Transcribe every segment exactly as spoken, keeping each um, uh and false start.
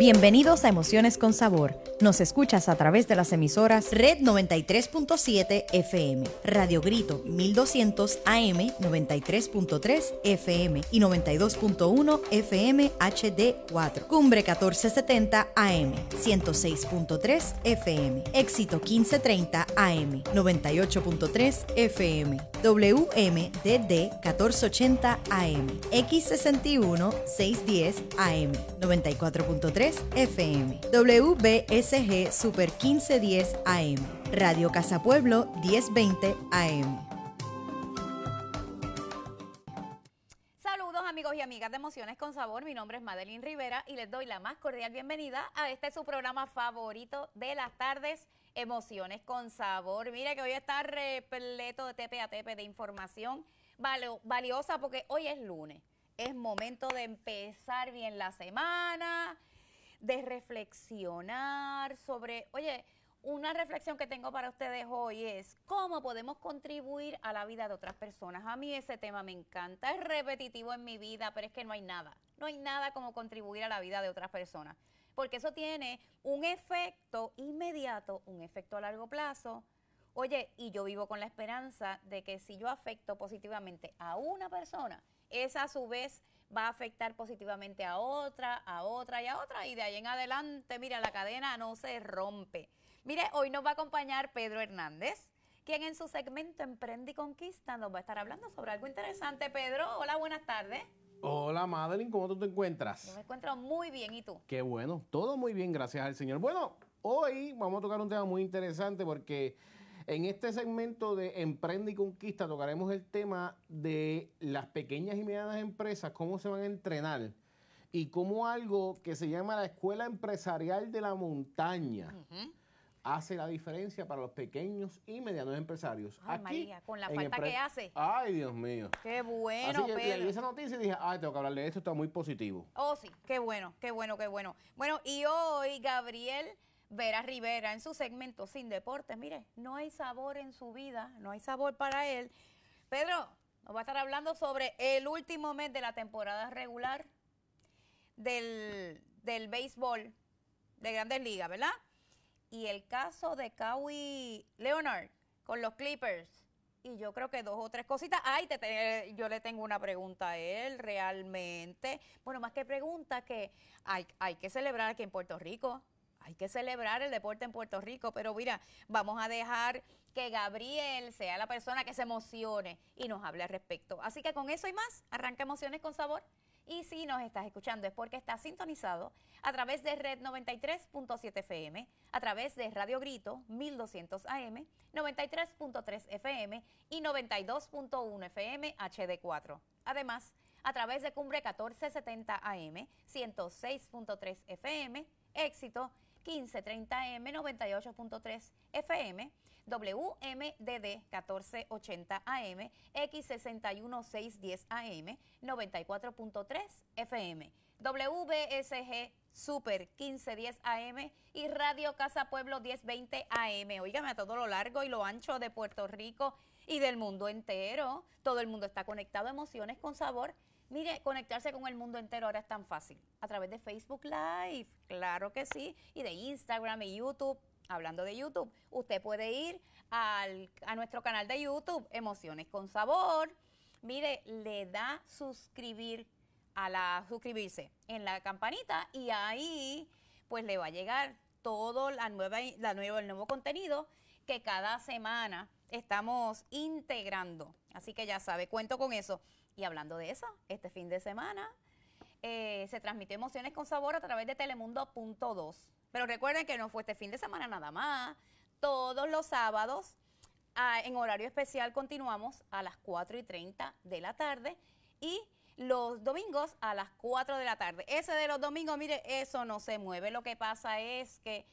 Bienvenidos a Emociones con Sabor. Nos escuchas a través de las emisoras Red noventa y tres punto siete F M, Radio Grito mil doscientos A M noventa y tres punto tres F M y noventa y dos punto uno F M H D cuatro, Cumbre catorce setenta A M ciento seis punto tres F M, Éxito quince treinta A M noventa y ocho punto tres F M, W M D D catorce ochenta A M, X sesenta y uno seiscientos diez A M noventa y cuatro punto tres F M, W B S G Super quince diez A M, Radio Casa Pueblo diez veinte A M. Saludos amigos y amigas de Emociones con Sabor, mi nombre es Madeline Rivera y les doy la más cordial bienvenida a este su programa favorito de las tardes, Emociones con Sabor. Mire que hoy está repleto de tepe a tepe de información valiosa porque hoy es lunes, es momento de empezar bien la semana, de reflexionar sobre, oye, una reflexión que tengo para ustedes hoy es cómo podemos contribuir a la vida de otras personas. A mí ese tema me encanta, es repetitivo en mi vida, pero es que no hay nada, no hay nada como contribuir a la vida de otras personas, porque eso tiene un efecto inmediato, un efecto a largo plazo. Oye, y yo vivo con la esperanza de que si yo afecto positivamente a una persona, esa a su vez va a afectar positivamente a otra, a otra y a otra, y de ahí en adelante, mira, la cadena no se rompe. Mire, hoy nos va a acompañar Pedro Hernández, quien en su segmento Emprende y Conquista nos va a estar hablando sobre algo interesante. Pedro, hola, buenas tardes. Hola, Madeline, ¿cómo tú te encuentras? Yo me encuentro muy bien, ¿y tú? Qué bueno, todo muy bien, gracias al Señor. Bueno, hoy vamos a tocar un tema muy interesante porque en este segmento de Emprende y Conquista tocaremos el tema de las pequeñas y medianas empresas, cómo se van a entrenar y cómo algo que se llama la Escuela Empresarial de la Montaña uh-huh. hace la diferencia para los pequeños y medianos empresarios. Ay, Aquí, María, con la falta empre- que hace. Ay, Dios mío. Qué bueno, Así que Pedro. leí esa noticia y dije, ay, tengo que hablar de esto, está muy positivo. Oh, sí, qué bueno, qué bueno, qué bueno. Bueno, y hoy Gabriel Vera Rivera en su segmento Sin Deportes, mire, no hay sabor en su vida, no hay sabor para él. Pedro nos va a estar hablando sobre el último mes de la temporada regular del, del béisbol de Grandes Ligas, ¿verdad? Y el caso de Kawhi Leonard con los Clippers. Y yo creo que dos o tres cositas. Ay, te, te, yo le tengo una pregunta a él, realmente. Bueno, más que pregunta, que hay, hay que celebrar aquí en Puerto Rico. Hay que celebrar el deporte en Puerto Rico, pero mira, vamos a dejar que Gabriel sea la persona que se emocione y nos hable al respecto. Así que con eso y más, arranca Emociones con Sabor. Y si nos estás escuchando es porque estás sintonizado a través de Red noventa y tres punto siete F M, a través de Radio Grito mil doscientos A M, noventa y tres punto tres F M y noventa y dos punto uno F M H D cuatro. Además, a través de Cumbre catorce setenta A M, ciento seis punto tres F M, Éxito quince treinta A M, noventa y ocho punto tres F M, W M D D catorce ochenta A M, X sesenta y uno seiscientos diez A M, noventa y cuatro punto tres F M, W B S G Super quince diez A M y Radio Casa Pueblo diez veinte A M. Óigame, a todo lo largo y lo ancho de Puerto Rico y del mundo entero. Todo el mundo está conectado a Emociones con Sabor. Mire, conectarse con el mundo entero ahora es tan fácil. A través de Facebook Live, claro que sí, y de Instagram y YouTube. Hablando de YouTube, usted puede ir al, a nuestro canal de YouTube, Emociones con Sabor. Mire, le da suscribir a la suscribirse en la campanita y ahí pues le va a llegar todo la nueva, la nueva, el nuevo contenido que cada semana estamos integrando. Así que ya sabe, cuento con eso. Y hablando de eso, este fin de semana eh, se transmitió Emociones con Sabor a través de Telemundo punto dos. Pero recuerden que no fue este fin de semana nada más. Todos los sábados, ah, en horario especial, continuamos a las cuatro y treinta de la tarde y los domingos a las cuatro de la tarde. Ese de los domingos, mire, eso no se mueve. Lo que pasa es que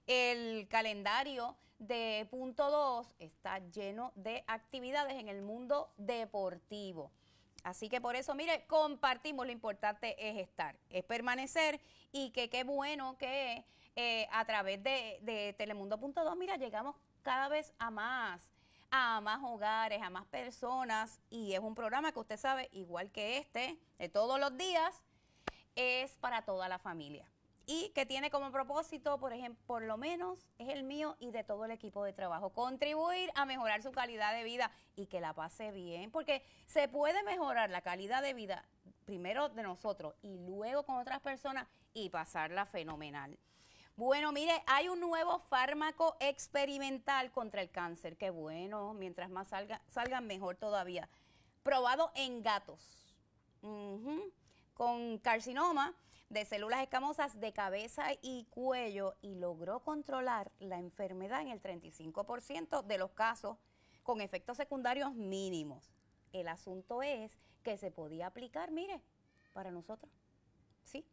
el calendario de punto dos está lleno de actividades en el mundo deportivo. Así que por eso, mire, compartimos, lo importante es estar, es permanecer y que qué bueno que eh, a través de, de Telemundo punto dos, mira, llegamos cada vez a más, a más hogares, a más personas y es un programa que usted sabe, igual que este, de todos los días, es para toda la familia. y que tiene como propósito, por ejemplo, por lo menos es el mío y de todo el equipo de trabajo, contribuir a mejorar su calidad de vida y que la pase bien, porque se puede mejorar la calidad de vida primero de nosotros y luego con otras personas y pasarla fenomenal. Bueno, mire, hay un nuevo fármaco experimental contra el cáncer. Qué bueno, mientras más salga, salgan mejor todavía. Probado en gatos, uh-huh, con carcinoma de células escamosas de cabeza y cuello y logró controlar la enfermedad en el treinta y cinco por ciento de los casos con efectos secundarios mínimos. El asunto es que se podía aplicar, mire, para nosotros. Sí,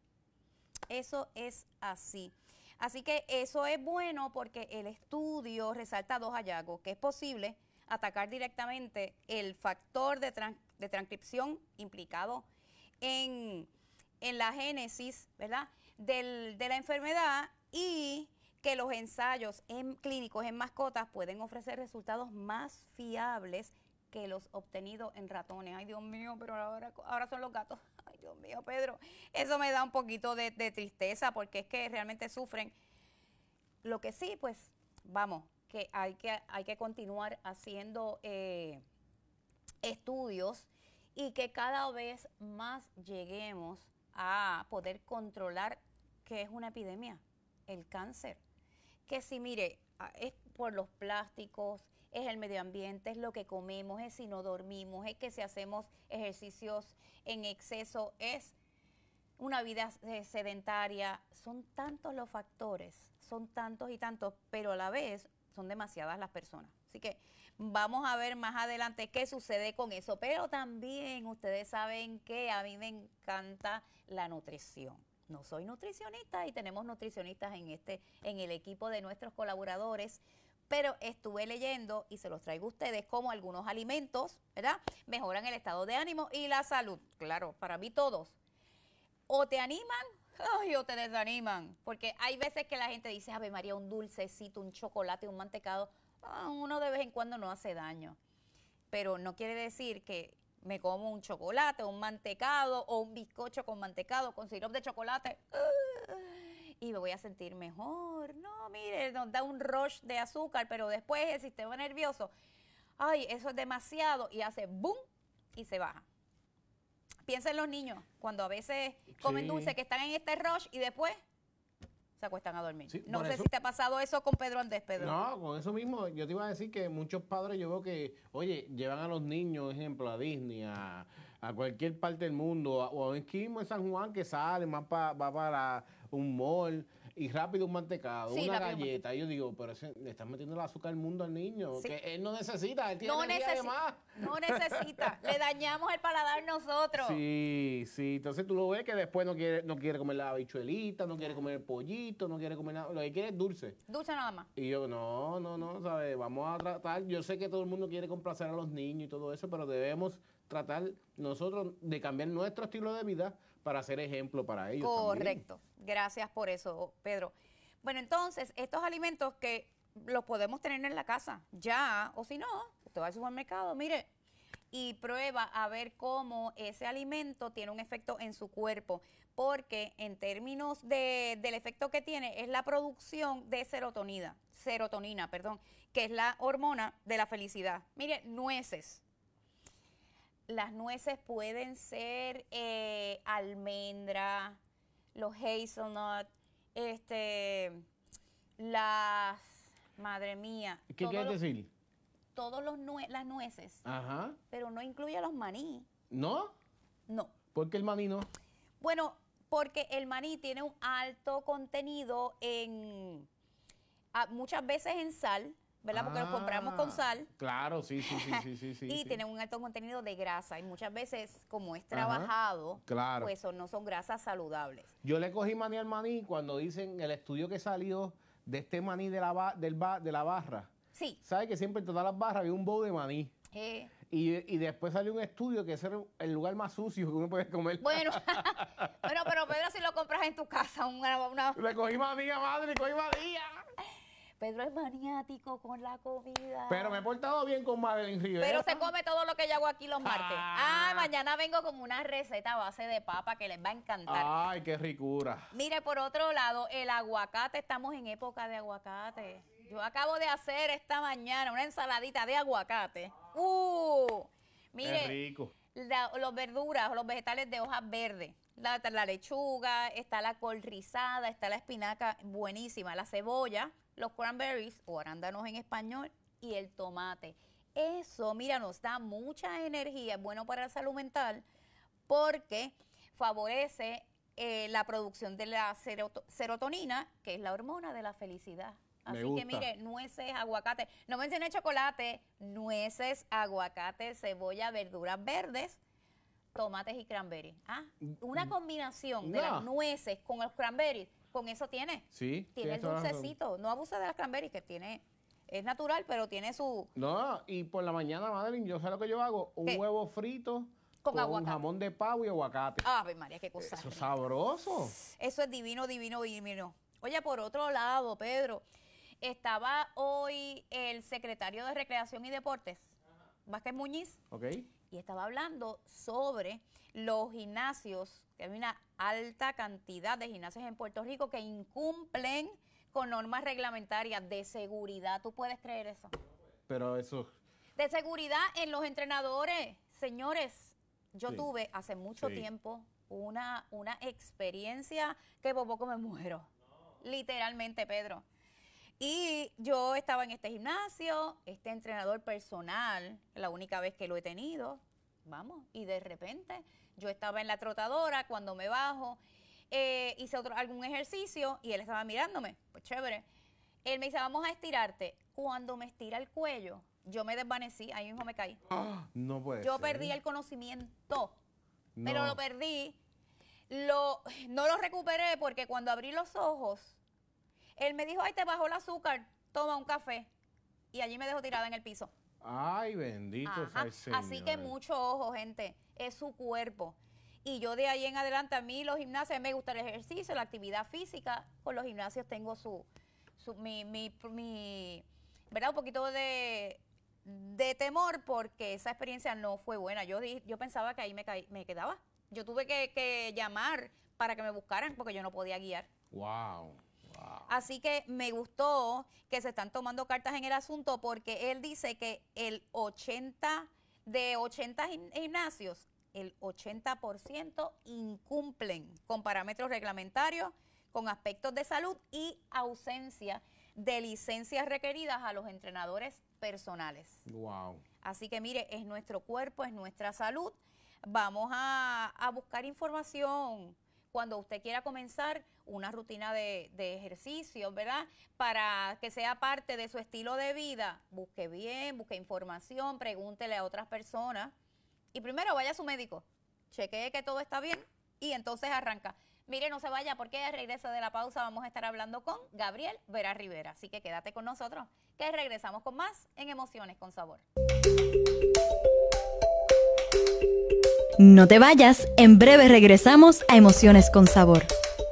eso es así. Así que eso es bueno porque el estudio resalta dos hallazgos, que es posible atacar directamente el factor de, trans, de transcripción implicado en, en la génesis, ¿verdad?, Del, de la enfermedad, y que los ensayos en clínicos en mascotas pueden ofrecer resultados más fiables que los obtenidos en ratones. Ay, Dios mío, pero ahora, ahora son los gatos. Ay, Dios mío, Pedro, eso me da un poquito de, de tristeza porque es que realmente sufren. Lo que sí, pues, vamos, que hay que, hay que continuar haciendo eh, estudios y que cada vez más lleguemos a poder controlar que es una epidemia, el cáncer. Que si, mire, es por los plásticos, es el medio ambiente, es lo que comemos, es si no dormimos, es que si hacemos ejercicios en exceso, es una vida sedentaria. Son tantos los factores, son tantos y tantos, pero a la vez son demasiadas las personas. Así que vamos a ver más adelante qué sucede con eso. Pero también ustedes saben que a mí me encanta la nutrición. No soy nutricionista y tenemos nutricionistas en este, en el equipo de nuestros colaboradores, pero estuve leyendo y se los traigo a ustedes cómo algunos alimentos, ¿verdad?, mejoran el estado de ánimo y la salud. Claro, para mí todos. O te animan, ay, o te desaniman, porque hay veces que la gente dice, Ave María, un dulcecito, un chocolate, un mantecado, ah, uno de vez en cuando no hace daño, pero no quiere decir que me como un chocolate, un mantecado o un bizcocho con mantecado, con sirope de chocolate, uh, y me voy a sentir mejor. No, mire, nos da un rush de azúcar, pero después el sistema nervioso, ay, eso es demasiado, y hace boom, y se baja. Piensa en los niños, cuando a veces comen sí. dulce, que están en este rush y después se acuestan a dormir. Sí, no sé eso, si te ha pasado eso con Pedro Andrés, Pedro. No, con eso mismo, yo te iba a decir que muchos padres, yo veo que, oye, llevan a los niños, ejemplo, a Disney, a, a cualquier parte del mundo, a, o aquí mismo en San Juan, que sale, más pa, va para un mall, y rápido un mantecado, sí, una galleta. Y yo digo, pero ese, le están metiendo el azúcar al mundo al niño, sí. que él no necesita, él tiene no energía de más. No necesita, le dañamos el paladar nosotros. Sí, sí, entonces tú lo ves que después no quiere, no quiere comer la habichuelita, no quiere comer el pollito, no quiere comer nada, lo que quiere es dulce. Dulce nada más. Y yo, no, no, no, ¿sabes? Vamos a tratar, yo sé que todo el mundo quiere complacer a los niños y todo eso, pero debemos tratar nosotros de cambiar nuestro estilo de vida para ser ejemplo para ellos. Correcto. También. Gracias por eso, Pedro. Bueno, entonces, estos alimentos que los podemos tener en la casa, ya, o si no, usted va al supermercado, mire, y prueba a ver cómo ese alimento tiene un efecto en su cuerpo, porque en términos de, del efecto que tiene, es la producción de serotonina, serotonina, perdón, que es la hormona de la felicidad. Mire, nueces. Las nueces pueden ser eh, almendra, los hazelnut, este, las, madre mía. ¿Qué quieres los, decir? Todos los nue las nueces. Ajá. Pero no incluye los maní. ¿No? No. ¿Por qué el maní no? Bueno, porque el maní tiene un alto contenido en, a, muchas veces en sal, ¿verdad? Porque ah, los compramos con sal. Claro, sí, sí, sí, sí, sí, sí. Y sí. tienen un alto contenido de grasa. Y muchas veces, como es trabajado, claro. pues son, no son grasas saludables. Yo le cogí maní al maní cuando dicen el estudio que salió de este maní de la, ba, del ba, de la barra. Sí. ¿Sabes que siempre en todas las barras había un bowl de maní? Eh. Y, y después salió un estudio que ese era el lugar más sucio que uno puede comer. Bueno, bueno, pero Pedro, si lo compras en tu casa, una... una... Le cogí maní a madre, cogí maní. Pedro es maniático con la comida. Pero me he portado bien con Madeline Rivera. Pero se come todo lo que yo hago aquí los martes. Ah. Ah, mañana vengo con una receta a base de papa que les va a encantar. Ay, qué ricura. Mire, por otro lado, el aguacate, estamos en época de aguacate. Yo acabo de hacer esta mañana una ensaladita de aguacate. ¡Uh! Mire, Qué rico. La, los verduras, los vegetales de hojas verdes. La, la lechuga, está la col rizada, está la espinaca buenísima, la cebolla, los cranberries o arándanos en español y el tomate. Eso, mira, nos da mucha energía, es bueno para la salud mental porque favorece eh, la producción de la serot- serotonina, que es la hormona de la felicidad. Me Así gusta. que mire, nueces, aguacate, no mencioné chocolate, nueces, aguacate, cebolla, verduras verdes, tomates y cranberries. Ah, una combinación de No. las nueces con los cranberries, con eso tiene. Sí. Tiene el tienes toda la razón. dulcecito. No abuse de las cranberries, que tiene, es natural, pero tiene su... No, y por la mañana, Madeline, yo sé lo que yo hago. Un ¿Qué? huevo frito Con con aguacate. jamón de pavo y aguacate. Ave María, qué cosa Eso es rica. sabroso. Eso es divino, divino, divino. Oye, por otro lado, Pedro, estaba hoy el secretario de Recreación y Deportes, Vázquez Muñiz, ¿Ok? y estaba hablando sobre los gimnasios, que hay una alta cantidad de gimnasios en Puerto Rico que incumplen con normas reglamentarias de seguridad. ¿Tú puedes creer eso? Pero eso... De seguridad en los entrenadores. Señores, yo Sí. tuve hace mucho Sí. tiempo una, una experiencia que por poco me muero. Literalmente, Pedro. Y yo estaba en este gimnasio, este entrenador personal, la única vez que lo he tenido, vamos, y de repente yo estaba en la trotadora, cuando me bajo, eh, hice otro, algún ejercicio y él estaba mirándome, pues chévere. Él me dice, vamos a estirarte. Cuando me estira el cuello, yo me desvanecí, ahí mismo me caí. ¡Ah! No puede Yo ser. perdí el conocimiento, No. pero lo perdí. Lo, no lo recuperé porque cuando abrí los ojos, él me dijo, ay, te bajó el azúcar, toma un café. Y allí me dejó tirada en el piso. Ay, bendito sea Ajá. el Señor. Así que mucho ojo, gente, es su cuerpo. Y yo de ahí en adelante, a mí los gimnasios, a mí me gusta el ejercicio, la actividad física. Con los gimnasios tengo su, su mi, mi, mi, ¿verdad? Un poquito de, de temor porque esa experiencia no fue buena. Yo, di, yo pensaba que ahí me, caí, me quedaba. Yo tuve que, que llamar para que me buscaran porque yo no podía guiar. Wow. Wow. Así que me gustó que se están tomando cartas en el asunto porque él dice que el ochenta de ochenta gim- gimnasios, el ochenta por ciento incumplen con parámetros reglamentarios, con aspectos de salud y ausencia de licencias requeridas a los entrenadores personales. Wow. Así que mire, es nuestro cuerpo, es nuestra salud. Vamos a, a buscar información cuando usted quiera comenzar una rutina de, de ejercicio, ¿verdad? Para que sea parte de su estilo de vida, busque bien, busque información, pregúntele a otras personas. Y primero vaya a su médico, chequee que todo está bien y entonces arranca. Mire, no se vaya porque al regreso de la pausa vamos a estar hablando con Gabriel Vera Rivera. Así que quédate con nosotros, que regresamos con más en Emociones con Sabor. No te vayas, en breve regresamos a Emociones con Sabor.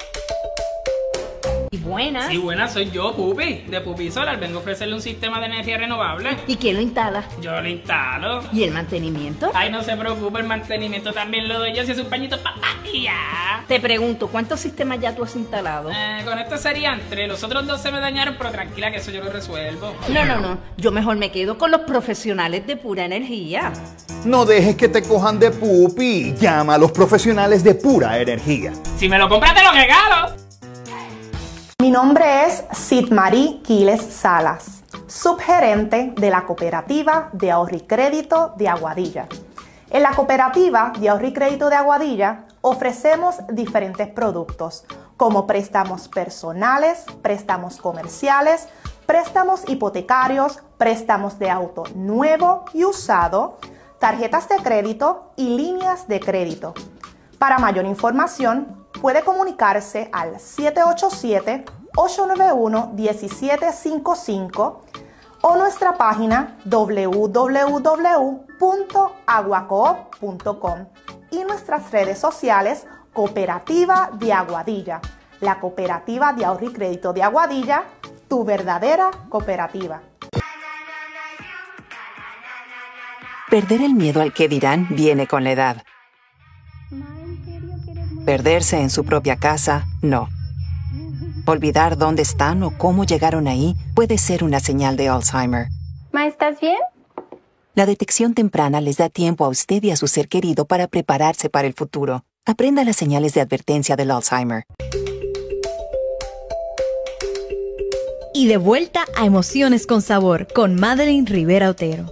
Y buenas. Sí, buenas, soy yo, Pupi, de Pupi Solar. Vengo a ofrecerle un sistema de energía renovable. ¿Y quién lo instala? Yo lo instalo. ¿Y el mantenimiento? Ay, no se preocupe, el mantenimiento también lo doy yo, si es un pañito papá y ya. Te pregunto, ¿cuántos sistemas ya tú has instalado? Eh, con esto serían tres, los otros dos se me dañaron, pero tranquila que eso yo lo resuelvo. No, no, no. Yo mejor me quedo con los profesionales de Pura Energía. No dejes que te cojan de pupi. Llama a los profesionales de Pura Energía. Si me lo compras te lo regalo. Mi nombre es Sidmarí Quiles Salas, subgerente de la Cooperativa de Ahorro y Crédito de Aguadilla. En la Cooperativa de Ahorro y Crédito de Aguadilla ofrecemos diferentes productos como préstamos personales, préstamos comerciales, préstamos hipotecarios, préstamos de auto nuevo y usado, tarjetas de crédito y líneas de crédito. Para mayor información, puede comunicarse al siete ocho siete, ocho nueve uno, uno siete cinco cinco o nuestra página w w w punto aguacoop punto com y nuestras redes sociales Cooperativa de Aguadilla, la Cooperativa de Ahorro y Crédito de Aguadilla, tu verdadera cooperativa. Perder el miedo al que dirán viene con la edad. Perderse en su propia casa, no. Olvidar dónde están o cómo llegaron ahí puede ser una señal de Alzheimer. Ma, ¿estás bien? La detección temprana les da tiempo a usted y a su ser querido para prepararse para el futuro. Aprenda las señales de advertencia del Alzheimer. Y de vuelta a Emociones con Sabor con Madeline Rivera Otero.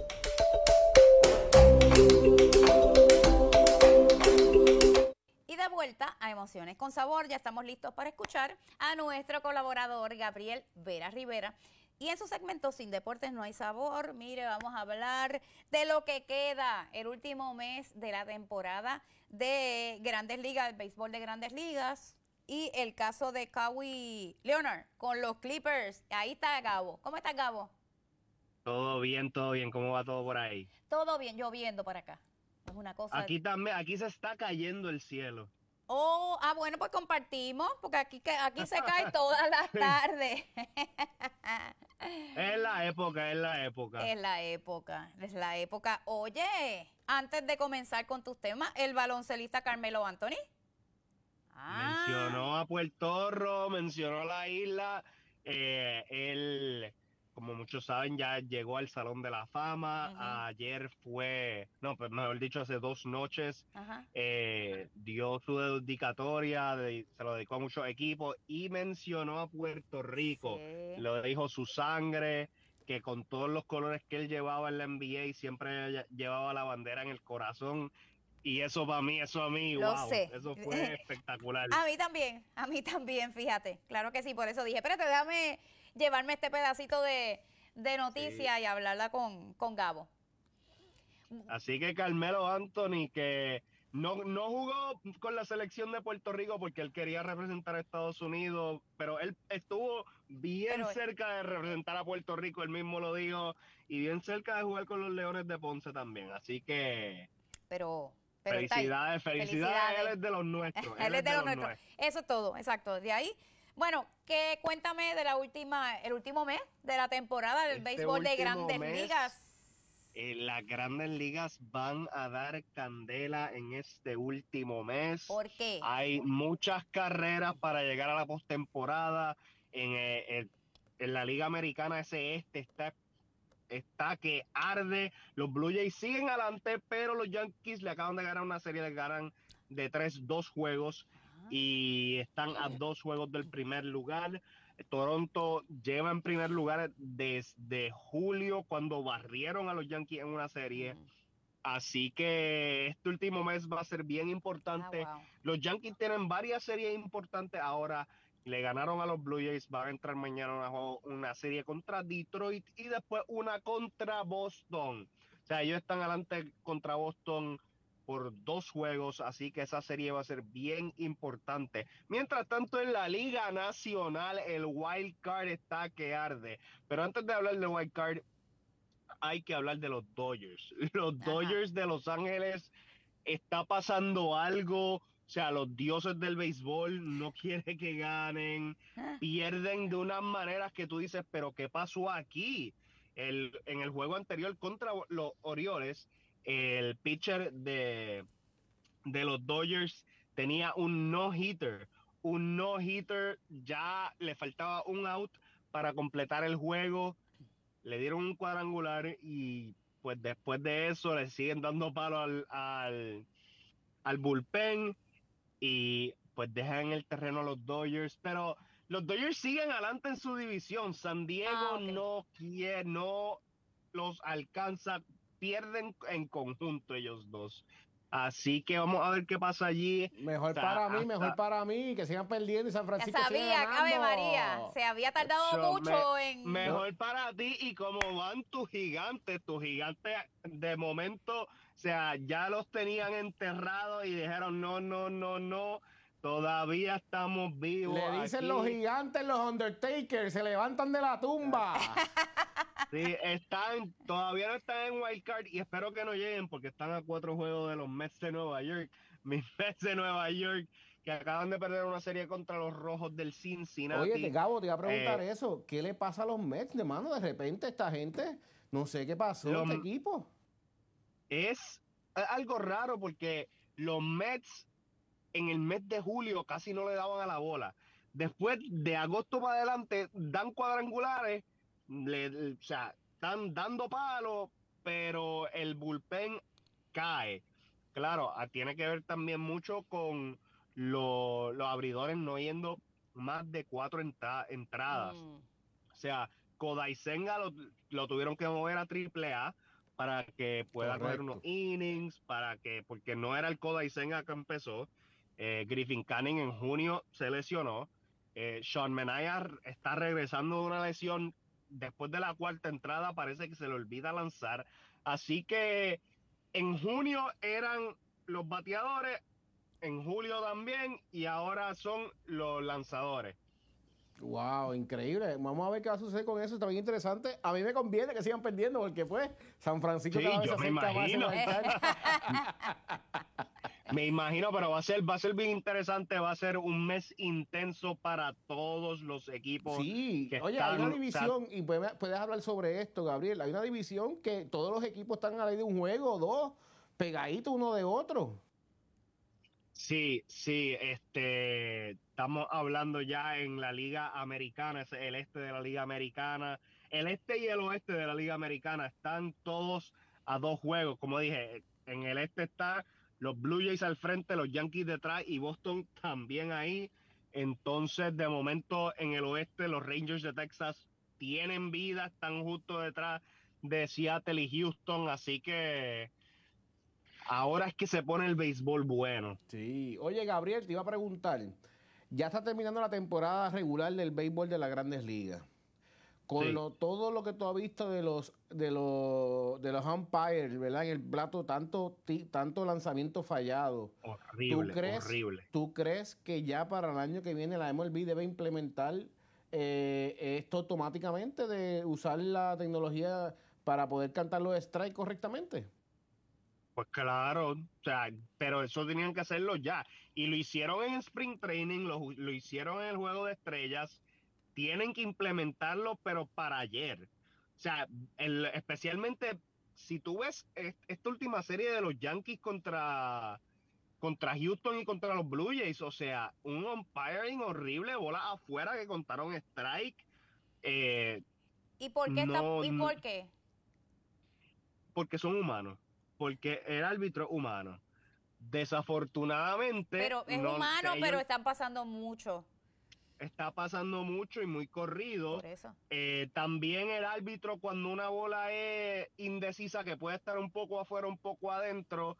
Y de vuelta a Emociones con Sabor, ya estamos listos para escuchar a nuestro colaborador Gabriel Vera Rivera. Y en su segmento Sin Deportes No Hay Sabor, mire, vamos a hablar de lo que queda, el último mes de la temporada de Grandes Ligas, el béisbol de Grandes Ligas, y el caso de Kawhi Leonard con los Clippers. Ahí está Gabo. ¿Cómo está Gabo? Todo bien, todo bien. ¿Cómo va todo por ahí? Todo bien, lloviendo para acá. Es una cosa. Aquí también, aquí se está cayendo el cielo. Oh, ah, bueno, pues compartimos, porque aquí, aquí se cae todas las tardes. Es la época, es la época. Es la época, es la época. Oye, antes de comenzar con tus temas, el baloncelista Carmelo Anthony. Ah. Mencionó a Puerto Rico, mencionó la isla. Eh, él, como muchos saben, ya llegó al Salón de la Fama. Uh-huh. Ayer fue, no, pues mejor dicho, hace dos noches, uh-huh. eh, dio su dedicatoria, de, se lo dedicó a muchos equipos y mencionó a Puerto Rico. Sí. Lo dijo su sangre, que con todos los colores que él llevaba en la N B A, siempre llevaba la bandera en el corazón. Y eso para mí, eso a mí, lo wow, sé. Eso fue espectacular. A mí también, a mí también, fíjate. Claro que sí, por eso dije, espérate, déjame llevarme este pedacito de, de noticia sí. y hablarla con, con Gabo. Así que Carmelo Anthony, que no, no jugó con la selección de Puerto Rico porque él quería representar a Estados Unidos, pero él estuvo bien pero, cerca de representar a Puerto Rico, él mismo lo dijo, y bien cerca de jugar con los Leones de Ponce también. Así que... Pero... Pero felicidades, felicidades, felicidades, él es de los nuestros. Él, él es de, de los, los nuestros. nuestros. Eso es todo, exacto. De ahí, bueno, que cuéntame de la última, el último mes de la temporada del este béisbol de Grandes mes, Ligas. Eh, las Grandes Ligas van a dar candela en este último mes. ¿Por qué? Hay muchas carreras para llegar a la postemporada. En, eh, en, en la Liga Americana ese este está está que arde. Los Blue Jays siguen adelante, pero los Yankees le acaban de ganar una serie de ganan de tres, dos juegos y están a dos juegos del primer lugar. Toronto lleva en primer lugar desde julio cuando barrieron a los Yankees en una serie. Así que este último mes va a ser bien importante. Oh, wow. Los Yankees tienen varias series importantes ahora. Le ganaron a los Blue Jays, van a entrar mañana una, una serie contra Detroit y después una contra Boston. O sea, ellos están adelante contra Boston por dos juegos, así que esa serie va a ser bien importante. Mientras tanto, en la Liga Nacional, el Wild Card está que arde. Pero antes de hablar del Wild Card, hay que hablar de los Dodgers. Los Ajá. Dodgers de Los Ángeles, está pasando algo. O sea, los dioses del béisbol no quieren que ganen, pierden de unas maneras que tú dices, pero ¿qué pasó aquí? El, en el juego anterior contra los Orioles, el pitcher de, de los Dodgers tenía un no-hitter, un no-hitter, ya le faltaba un out para completar el juego, le dieron un cuadrangular y pues después de eso le siguen dando palo al, al, al bullpen. Y pues dejan en el terreno a los Dodgers, pero los Dodgers siguen adelante en su división. San Diego ah, okay. no quiere, no los alcanza, pierden en conjunto ellos dos. Así que vamos a ver qué pasa allí. Mejor o sea, para mí, hasta... mejor para mí, que sigan perdiendo y San Francisco ya sabía, Ave María, se había tardado Yo, mucho me, en... Mejor para ti y como van tus gigantes, tus gigantes de momento... O sea, ya los tenían enterrados y dijeron, no, no, no, no, todavía estamos vivos. Le dicen aquí. Los gigantes, los Undertakers, se levantan de la tumba. Sí, están, todavía no están en Wild Card y espero que no lleguen porque están a cuatro juegos de los Mets de Nueva York. Mis Mets de Nueva York que acaban de perder una serie contra los Rojos del Cincinnati. Oye, te Gabo, te iba a preguntar Eh, eso. ¿Qué le pasa a los Mets, de mano? De repente esta gente, no sé qué pasó, Los- este equipo. Es algo raro porque los Mets en el mes de julio casi no le daban a la bola. Después de agosto para adelante dan cuadrangulares, le, le- o sea, están dando palos, pero el bullpen cae. Claro, ah, tiene que ver también mucho con lo- los abridores no yendo más de cuatro entra- entradas. Mm. O sea, Kodai Senga lo, lo tuvieron que mover a triple A para que pueda coger unos Correcto. innings, para que, porque no era el Kodai Senga que empezó. Eh, Griffin Canning en junio se lesionó. Eh, Sean Manaea está regresando de una lesión después de la cuarta entrada, parece que se le olvida lanzar. Así que en junio eran los bateadores, en julio también, y ahora son los lanzadores. Wow, increíble. Vamos a ver qué va a suceder con eso. Está bien interesante. A mí me conviene que sigan perdiendo porque pues San Francisco Sí, cada vez yo se me acerca más a ese imagino. altar. Me imagino, pero va a ser, va a ser bien interesante, va a ser un mes intenso para todos los equipos. Sí, que oye, hay están, una o sea, división, y puedes, puedes hablar sobre esto, Gabriel. Hay una división que todos los equipos están a la ley de un juego, dos, pegaditos uno de otro. sí, sí, este, estamos hablando ya en la Liga Americana, es el este de la Liga Americana, el este y el oeste de la Liga Americana están todos a dos juegos, como dije, en el este está los Blue Jays al frente, los Yankees detrás y Boston también ahí. Entonces, de momento en el oeste, los Rangers de Texas tienen vida, están justo detrás de Seattle y Houston, así que ahora es que se pone el béisbol bueno. Sí, oye, Gabriel, te iba a preguntar, ya está terminando la temporada regular del béisbol de las Grandes Ligas. Con Sí. lo, todo lo que tú has visto de los de los de los umpires, ¿verdad? En el plato, tanto ti- tanto lanzamiento fallado. Horrible, ¿Tú crees, horrible. ¿Tú crees que ya para el año que viene la M L B debe implementar eh, esto automáticamente de usar la tecnología para poder cantar los strikes correctamente? Pues claro, o sea, pero eso tenían que hacerlo ya. Y lo hicieron en Spring Training, lo, lo hicieron en el Juego de Estrellas. Tienen que implementarlo, pero para ayer. O sea, el- especialmente si tú ves est- esta última serie de los Yankees contra, contra Houston y contra los Blue Jays, o sea, un umpiring horrible, bolas afuera que contaron strike. eh, ¿Y por qué está, no, y no- por qué? porque son humanos, porque el árbitro es humano. Desafortunadamente, Pero es no, humano, ellos- pero están pasando mucho. está pasando mucho y muy corrido. Por eso. Eh, también el árbitro, cuando una bola es indecisa, que puede estar un poco afuera, un poco adentro,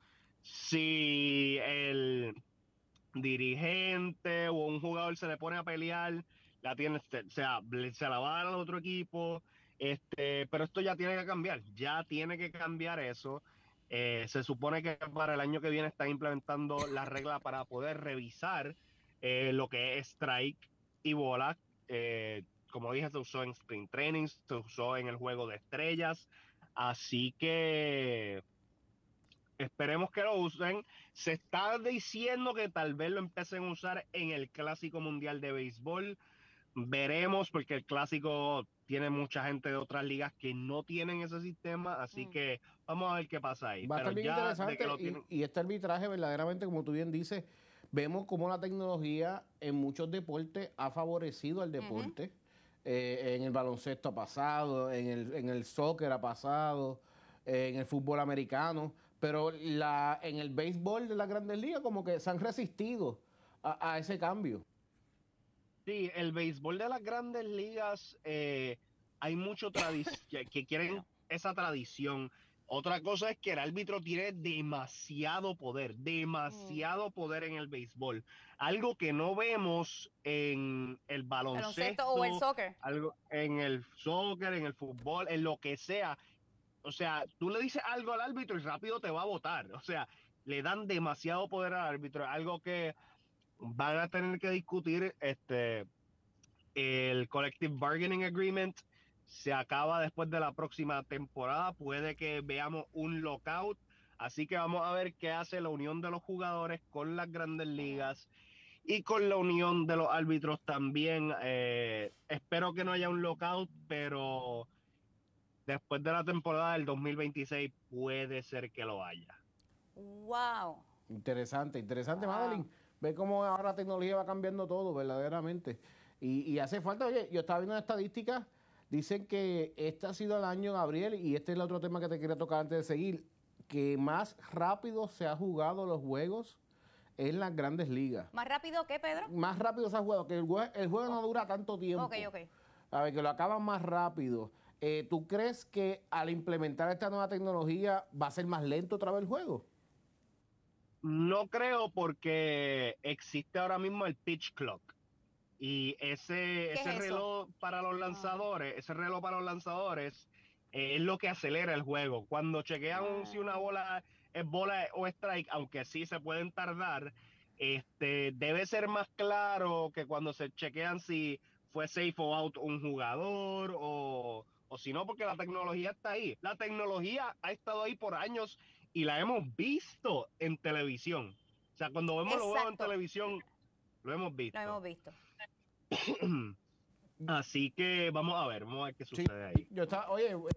si el dirigente o un jugador se le pone a pelear, la tiene, se, o sea, se la va a dar al otro equipo. Este, pero esto ya tiene que cambiar, ya tiene que cambiar eso. Eh, se supone que para el año que viene están implementando la regla para poder revisar eh, lo que es strike y bola. Eh, como dije, se usó en Spring Training, se usó en el Juego de Estrellas. Así que esperemos que lo usen. Se está diciendo que tal vez lo empiecen a usar en el Clásico Mundial de Béisbol. Veremos, porque el Clásico tiene mucha gente de otras ligas que no tienen ese sistema, así Mm. que vamos a ver qué pasa ahí. Va a Pero estar bien ya de interesante que lo y- tienen, y, este arbitraje verdaderamente, como tú bien dices, vemos cómo la tecnología en muchos deportes ha favorecido al deporte. Eh, en el baloncesto ha pasado, en el, en el soccer ha pasado, eh, en el fútbol americano, pero la, en el béisbol de las Grandes Ligas como que se han resistido a, a ese cambio. sí, el béisbol de las grandes ligas, eh, hay mucho tradición que, que quieren esa tradición. Otra cosa es que el árbitro tiene demasiado poder, demasiado poder en el béisbol. Algo que no vemos en el baloncesto, Baloncesto o el soccer. algo en el soccer, en el fútbol, en lo que sea. O sea, tú le dices algo al árbitro y rápido te va a votar. O sea, le dan demasiado poder al árbitro. Algo que van a tener que discutir. Este, el Collective Bargaining Agreement se acaba después de la próxima temporada. Puede que veamos un lockout. Así que vamos a ver qué hace la unión de los jugadores con las grandes ligas. y con la unión de los árbitros también. Eh, espero que no haya un lockout, pero después de la temporada del dos mil veintiséis puede ser que lo haya. Wow. Interesante, interesante, Wow. Madeline. Ve cómo ahora la tecnología va cambiando todo, verdaderamente. Y, y hace falta, oye, yo estaba viendo estadísticas, dicen que este ha sido el año, Gabriel, y este es el otro tema que te quería tocar antes de seguir, que más rápido se ha jugado los juegos en las grandes ligas. ¿Más rápido que, Pedro? Más rápido se ha jugado, que el, jue- el juego no dura tanto tiempo. Ok, ok. A ver, que lo acaban más rápido. Eh, ¿Tú crees que al implementar esta nueva tecnología va a ser más lento otra vez el juego? No creo, porque existe ahora mismo el pitch clock. Y ese, ¿Qué ese es eso? reloj para los lanzadores, ese reloj para los lanzadores eh, es lo que acelera el juego. Cuando chequean Ah. si una bola es bola o strike, aunque sí se pueden tardar, este debe ser más claro que cuando se chequean si fue safe o out un jugador o, o si no, porque la tecnología está ahí. La tecnología ha estado ahí por años y la hemos visto en televisión. O sea, cuando vemos los juegos en Exacto. televisión, lo hemos visto. Lo hemos visto. Así que vamos a ver, vamos a ver qué Sí. sucede ahí. Yo estaba, oye, eh,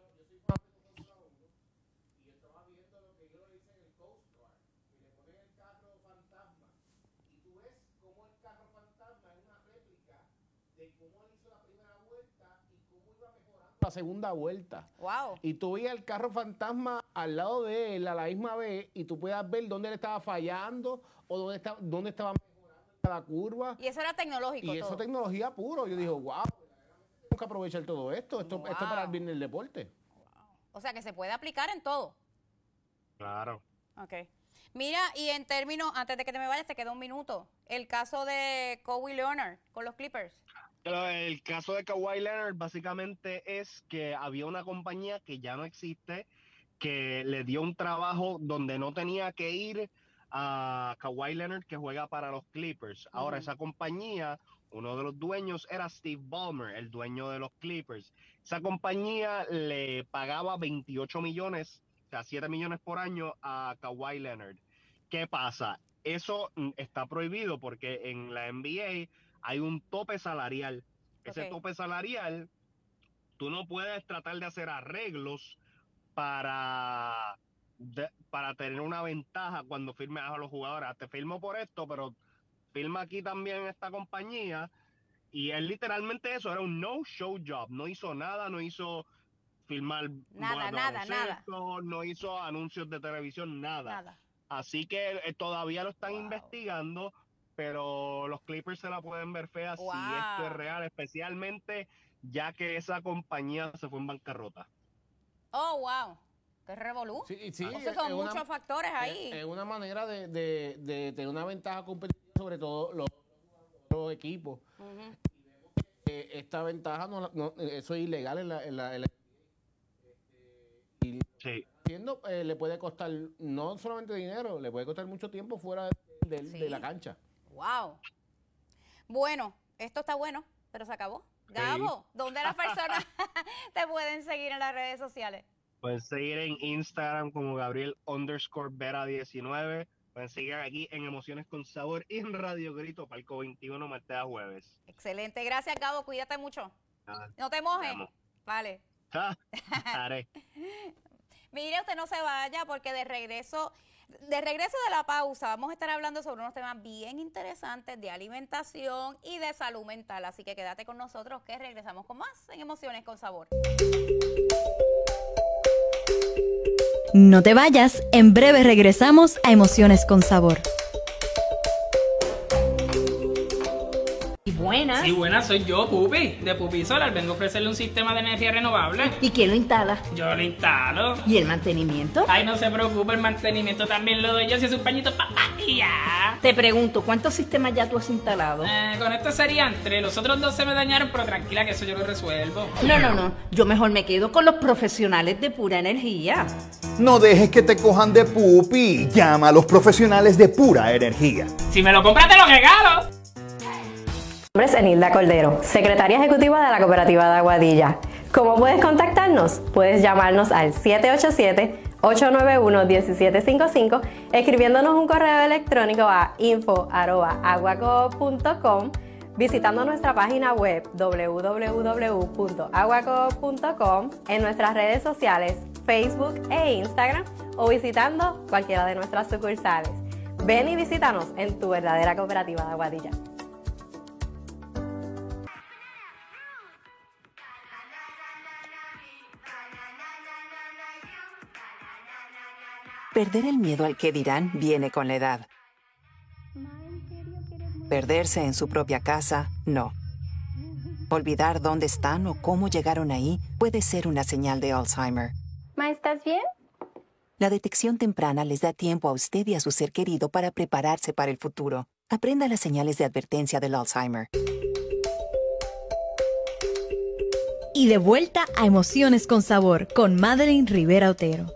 la segunda vuelta. Wow. Y tú veías el carro fantasma al lado de él a la misma vez y tú podías ver dónde él estaba fallando o dónde estaba, dónde estaba mejorando cada curva. Y eso era tecnológico Y eso todo. tecnología puro. Yo digo, wow, tenemos que aprovechar todo esto. Esto, esto es para el bien del deporte. O sea, que se puede aplicar en todo. Claro. Ok. Mira, y en términos, antes de que te me vayas, te queda un minuto. El caso de Kawhi Leonard con los Clippers. Pero el caso de Kawhi Leonard básicamente es que había una compañía que ya no existe, que le dio un trabajo donde no tenía que ir a Kawhi Leonard, que juega para los Clippers. Ahora, Ujú. esa compañía, uno de los dueños era Steve Ballmer, el dueño de los Clippers. Esa compañía le pagaba veintiocho millones, o sea, siete millones por año a Kawhi Leonard. ¿Qué pasa? Eso mm, está prohibido porque en la N B A hay un tope salarial. Ese Ok. tope salarial, tú no puedes tratar de hacer arreglos para, de- para tener una ventaja cuando firmes a los jugadores. Ah, te firmo por esto, pero firma aquí también esta compañía. Y él literalmente eso, era un no-show job. No hizo nada, no hizo firmar Nada, bolas de nada, baloncesto, no hizo anuncios de televisión, nada. Nada. Así que eh, todavía lo están Wow. investigando, pero los Clippers se la pueden ver fea Wow. si esto es real, especialmente ya que esa compañía se fue en bancarrota. Oh, wow. Qué revolú. Sí, sí, O sea, es son una- muchos factores ahí. Es, es una manera de, de- de tener una ventaja competitiva sobre todo los, los equipos. Ujú. Eh, esta ventaja, no, la- no, eso es ilegal en la... En la, en la- y Sí. haciendo, eh, le puede costar no solamente dinero, le puede costar mucho tiempo fuera de, de- Sí. de la cancha. Wow. Bueno, esto está bueno, pero se acabó. Gabo, ¿dónde las personas te pueden seguir en las redes sociales? Pueden seguir en Instagram como Gabriel underscore Vera diecinueve. Pueden seguir aquí en Emociones con Sabor y en Radio Grito, Palco veintiuno, martes a jueves. Excelente. Gracias, Gabo. Cuídate mucho. Ah, No te mojes. Te amo. Vale. ah, haré. Mire, usted no se vaya porque de regreso, de regreso de la pausa vamos a estar hablando sobre unos temas bien interesantes de alimentación y de salud mental. Así que quédate con nosotros que regresamos con más en Emociones con Sabor. No te vayas, en breve regresamos a Emociones con Sabor. Y buenas. Sí, buena, soy yo, Pupi, de Pupi Solar. Vengo a ofrecerle un sistema de energía renovable. ¿Y quién lo instala? Yo lo instalo. ¿Y el mantenimiento? Ay, no se preocupe, el mantenimiento también lo doy yo. Si es un pañito, papá, y ya. Te pregunto, ¿cuántos sistemas ya tú has instalado? Eh, con esto serían tres. Los otros dos se me dañaron, pero tranquila que eso yo lo resuelvo. No, no, no. Yo mejor me quedo con los profesionales de Pura Energía. No dejes que te cojan de pupi. Llama a los profesionales de Pura Energía. Si me lo compras, te lo regalo. Mi nombre es Enilda Cordero, secretaria ejecutiva de la Cooperativa de Aguadilla. ¿Cómo puedes contactarnos? Puedes llamarnos al siete ocho siete, ocho nueve uno, uno siete cinco cinco, escribiéndonos un correo electrónico a info arroba aguacoop punto com, visitando nuestra página web w w w punto aguacoop punto com, en nuestras redes sociales Facebook e Instagram, o visitando cualquiera de nuestras sucursales. Ven y visítanos en tu verdadera cooperativa de Aguadilla. Perder el miedo al que dirán viene con la edad. Perderse en su propia casa, no. Olvidar dónde están o cómo llegaron ahí puede ser una señal de Alzheimer. Ma, ¿estás bien? La detección temprana les da tiempo a usted y a su ser querido para prepararse para el futuro. Aprenda las señales de advertencia del Alzheimer. Y de vuelta a Emociones con Sabor con Madeline Rivera Otero.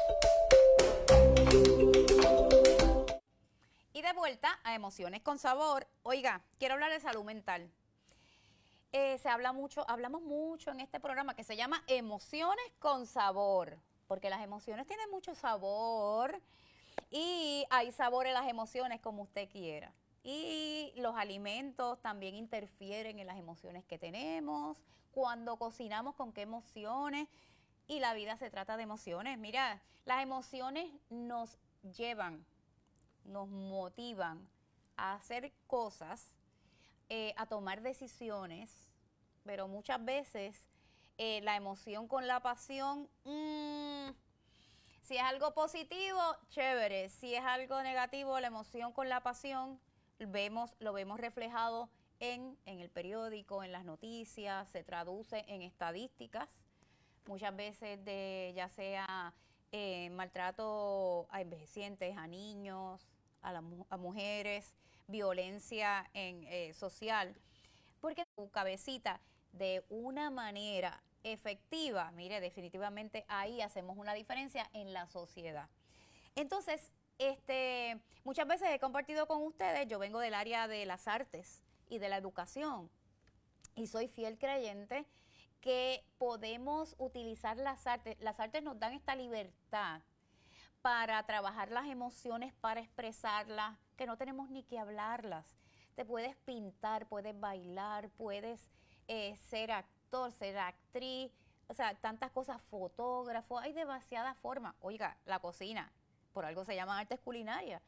Y de vuelta a Emociones con Sabor. Oiga, quiero hablar de salud mental. Eh, se habla mucho, hablamos mucho en este programa que se llama Emociones con Sabor, porque las emociones tienen mucho sabor y hay sabor en las emociones como usted quiera. Y los alimentos también interfieren en las emociones que tenemos, cuando cocinamos con qué emociones, y la vida se trata de emociones. Mira, las emociones nos llevan, nos motivan a hacer cosas, eh, a tomar decisiones, pero muchas veces eh, la emoción con la pasión, mmm, si es algo positivo, chévere. Si es algo negativo, la emoción con la pasión, vemos, lo vemos reflejado en, en el periódico, en las noticias, se traduce en estadísticas, muchas veces de ya sea eh, maltrato a envejecientes, a niños, a, la, a mujeres, violencia en, eh, social, porque tu cabecita de una manera efectiva, mire, definitivamente ahí hacemos una diferencia en la sociedad. Entonces, este, muchas veces he compartido con ustedes, yo vengo del área de las artes y de la educación, y soy fiel creyente que podemos utilizar las artes, las artes nos dan esta libertad para trabajar las emociones, para expresarlas, que no tenemos ni que hablarlas. Te puedes pintar, puedes bailar, puedes eh, ser actor, ser actriz, o sea, tantas cosas, fotógrafo, hay demasiadas formas. Oiga, la cocina, por algo se llama artes culinarias.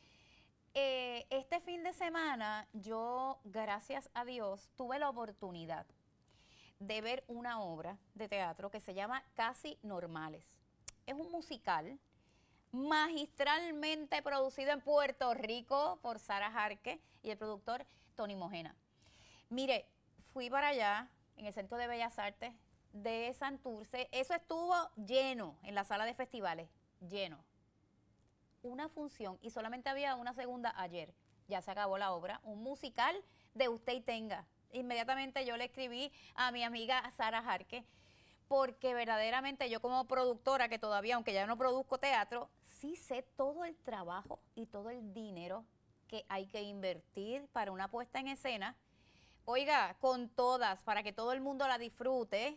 Eh, este fin de semana yo, gracias a Dios, tuve la oportunidad de ver una obra de teatro que se llama Casi Normales. Es un musical magistralmente producido en Puerto Rico por Sara Jarque y el productor Tony Mojena. Mire, fui para allá, en el Centro de Bellas Artes de Santurce, eso estuvo lleno en la sala de festivales, lleno. Una función, y solamente había una segunda ayer, ya se acabó la obra, un musical de Usted y Tenga. Inmediatamente yo le escribí a mi amiga Sara Jarque, porque verdaderamente yo como productora, que todavía, aunque ya no produzco teatro, sí sé todo el trabajo y todo el dinero que hay que invertir para una puesta en escena. Oiga, con todas, para que todo el mundo la disfrute,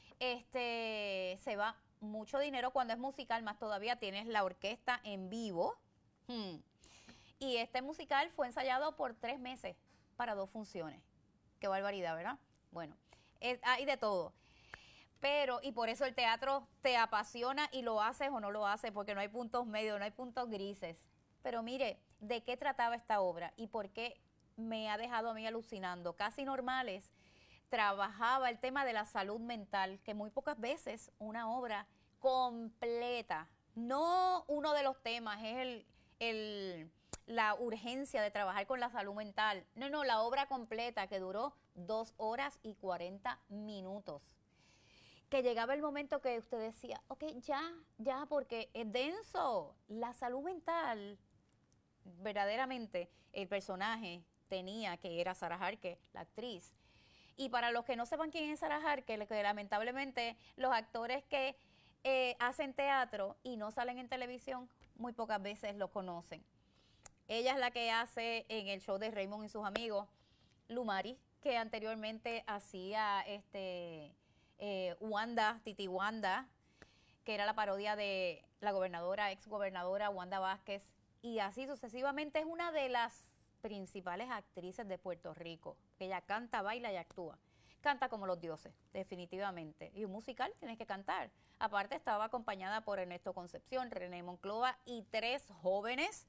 este, se va mucho dinero cuando es musical, más todavía tienes la orquesta en vivo. Hmm. Y este musical fue ensayado por tres meses para dos funciones. Qué barbaridad, ¿verdad? Bueno, es, hay de todo. Pero, y por eso el teatro te apasiona y lo haces o no lo haces, porque no hay puntos medios, no hay puntos grises. Pero mire, ¿de qué trataba esta obra y por qué me ha dejado a mí alucinando? Casi Normales trabajaba el tema de la salud mental, que muy pocas veces una obra completa, no uno de los temas, es el, el, la urgencia de trabajar con la salud mental. No, no, la obra completa que duró dos horas y cuarenta minutos. Que llegaba el momento que usted decía, ok, ya, ya, porque es denso. La salud mental, verdaderamente, el personaje tenía, que era Sara Jarque, la actriz. Y para los que no sepan quién es Sara Jarque, que lamentablemente los actores que eh, hacen teatro y no salen en televisión, muy pocas veces lo conocen. Ella es la que hace en el show de Raymond y sus amigos, Lumari, que anteriormente hacía este... Eh, Wanda, Titi Wanda, que era la parodia de la gobernadora, ex gobernadora Wanda Vázquez, y así sucesivamente. Es una de las principales actrices de Puerto Rico, que ella canta, baila y actúa. Canta como los dioses, definitivamente. Y un musical tienes que cantar. Aparte estaba acompañada por Ernesto Concepción, René Monclova y tres jóvenes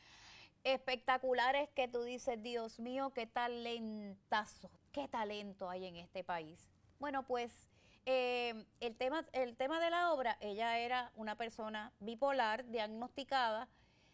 espectaculares que tú dices, Dios mío, qué talentazo, qué talento hay en este país. Bueno, pues eh, el, tema, el tema de la obra, ella era una persona bipolar, diagnosticada,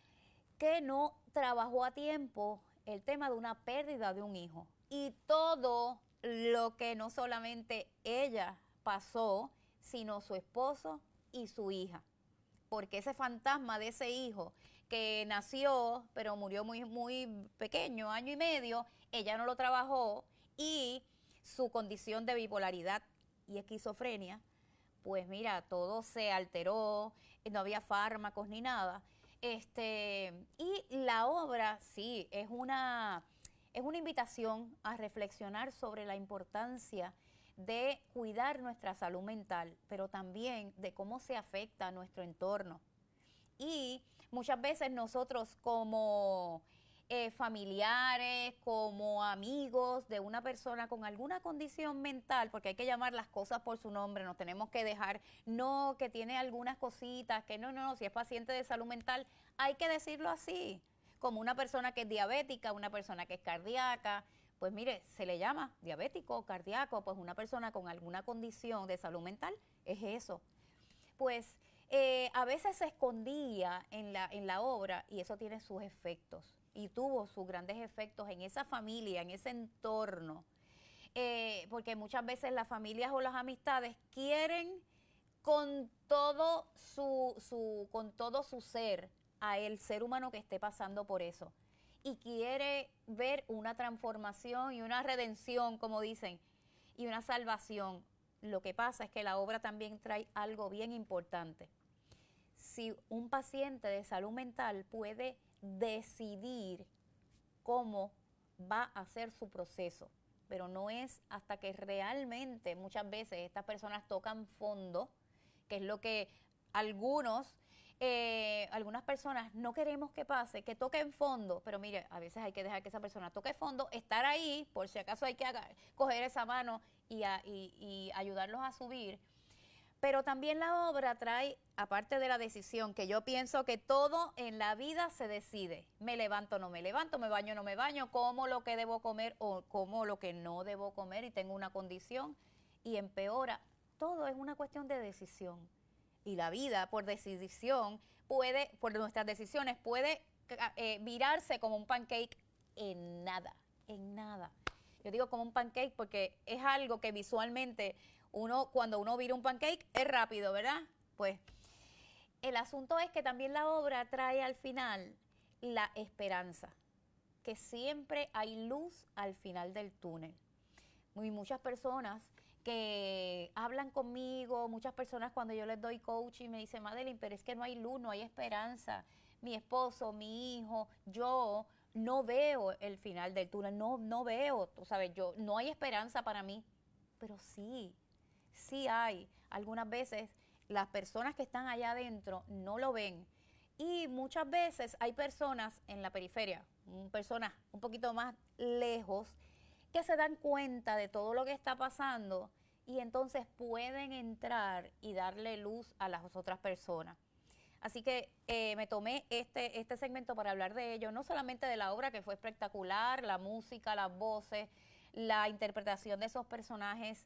que no trabajó a tiempo el tema de una pérdida de un hijo. Y todo lo que no solamente ella pasó, sino su esposo y su hija. Porque ese fantasma de ese hijo que nació, pero murió muy, muy pequeño, año y medio, ella no lo trabajó, y su condición de bipolaridad y esquizofrenia, pues mira, todo se alteró, no había fármacos ni nada. Este, y la obra, sí, es una, es una invitación a reflexionar sobre la importancia de cuidar nuestra salud mental, pero también de cómo se afecta a nuestro entorno. Y muchas veces nosotros como eh, familiares, como amigos de una persona con alguna condición mental, porque hay que llamar las cosas por su nombre, nos tenemos que dejar, no, que tiene algunas cositas, que no, no, no, si es paciente de salud mental, hay que decirlo así, como una persona que es diabética, una persona que es cardíaca, pues mire, se le llama diabético, cardíaco, pues una persona con alguna condición de salud mental es eso. Pues eh, a veces se escondía en la, en la obra, y eso tiene sus efectos, y tuvo sus grandes efectos en esa familia, en ese entorno, eh, porque muchas veces las familias o las amistades quieren con todo su, su, con todo su ser a el ser humano que esté pasando por eso, y quiere ver una transformación y una redención, como dicen, y una salvación. Lo que pasa es que la obra también trae algo bien importante. Si un paciente de salud mental puede decidir cómo va a hacer su proceso, pero no es hasta que realmente muchas veces estas personas tocan fondo, que es lo que algunos, eh, algunas personas no queremos que pase, que toquen fondo, pero mire, a veces hay que dejar que esa persona toque fondo, estar ahí, por si acaso hay que haga, coger esa mano y, a, y, y ayudarlos a subir. Pero también la obra trae, aparte de la decisión, que yo pienso que todo en la vida se decide. Me levanto o no me levanto, me baño o no me baño, como lo que debo comer o como lo que no debo comer, y tengo una condición y empeora. Todo es una cuestión de decisión. Y la vida, por decisión, puede, por nuestras decisiones, puede eh, virarse como un pancake en nada, en nada. Yo digo como un pancake porque es algo que visualmente uno, cuando uno vira un pancake, es rápido, ¿verdad? Pues el asunto es que también la obra trae al final la esperanza, que siempre hay luz al final del túnel. Muy muchas personas que hablan conmigo, muchas personas cuando yo les doy coaching me dicen, Madeline, pero es que no hay luz, no hay esperanza. Mi esposo, mi hijo, yo no veo el final del túnel, no, no veo, tú sabes, yo, no hay esperanza para mí. Pero sí, sí hay. Algunas veces las personas que están allá adentro no lo ven. Y muchas veces hay personas en la periferia, personas un poquito más lejos, que se dan cuenta de todo lo que está pasando y entonces pueden entrar y darle luz a las otras personas. Así que eh, me tomé este, este segmento para hablar de ello, no solamente de la obra, que fue espectacular, la música, las voces, la interpretación de esos personajes,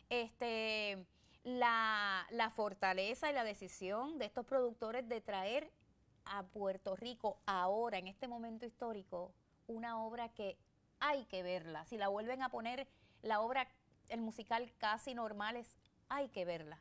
este, la, la fortaleza y la decisión de estos productores de traer a Puerto Rico ahora, en este momento histórico, una obra que hay que verla. Si la vuelven a poner, la obra, el musical Casi Normales, hay que verla.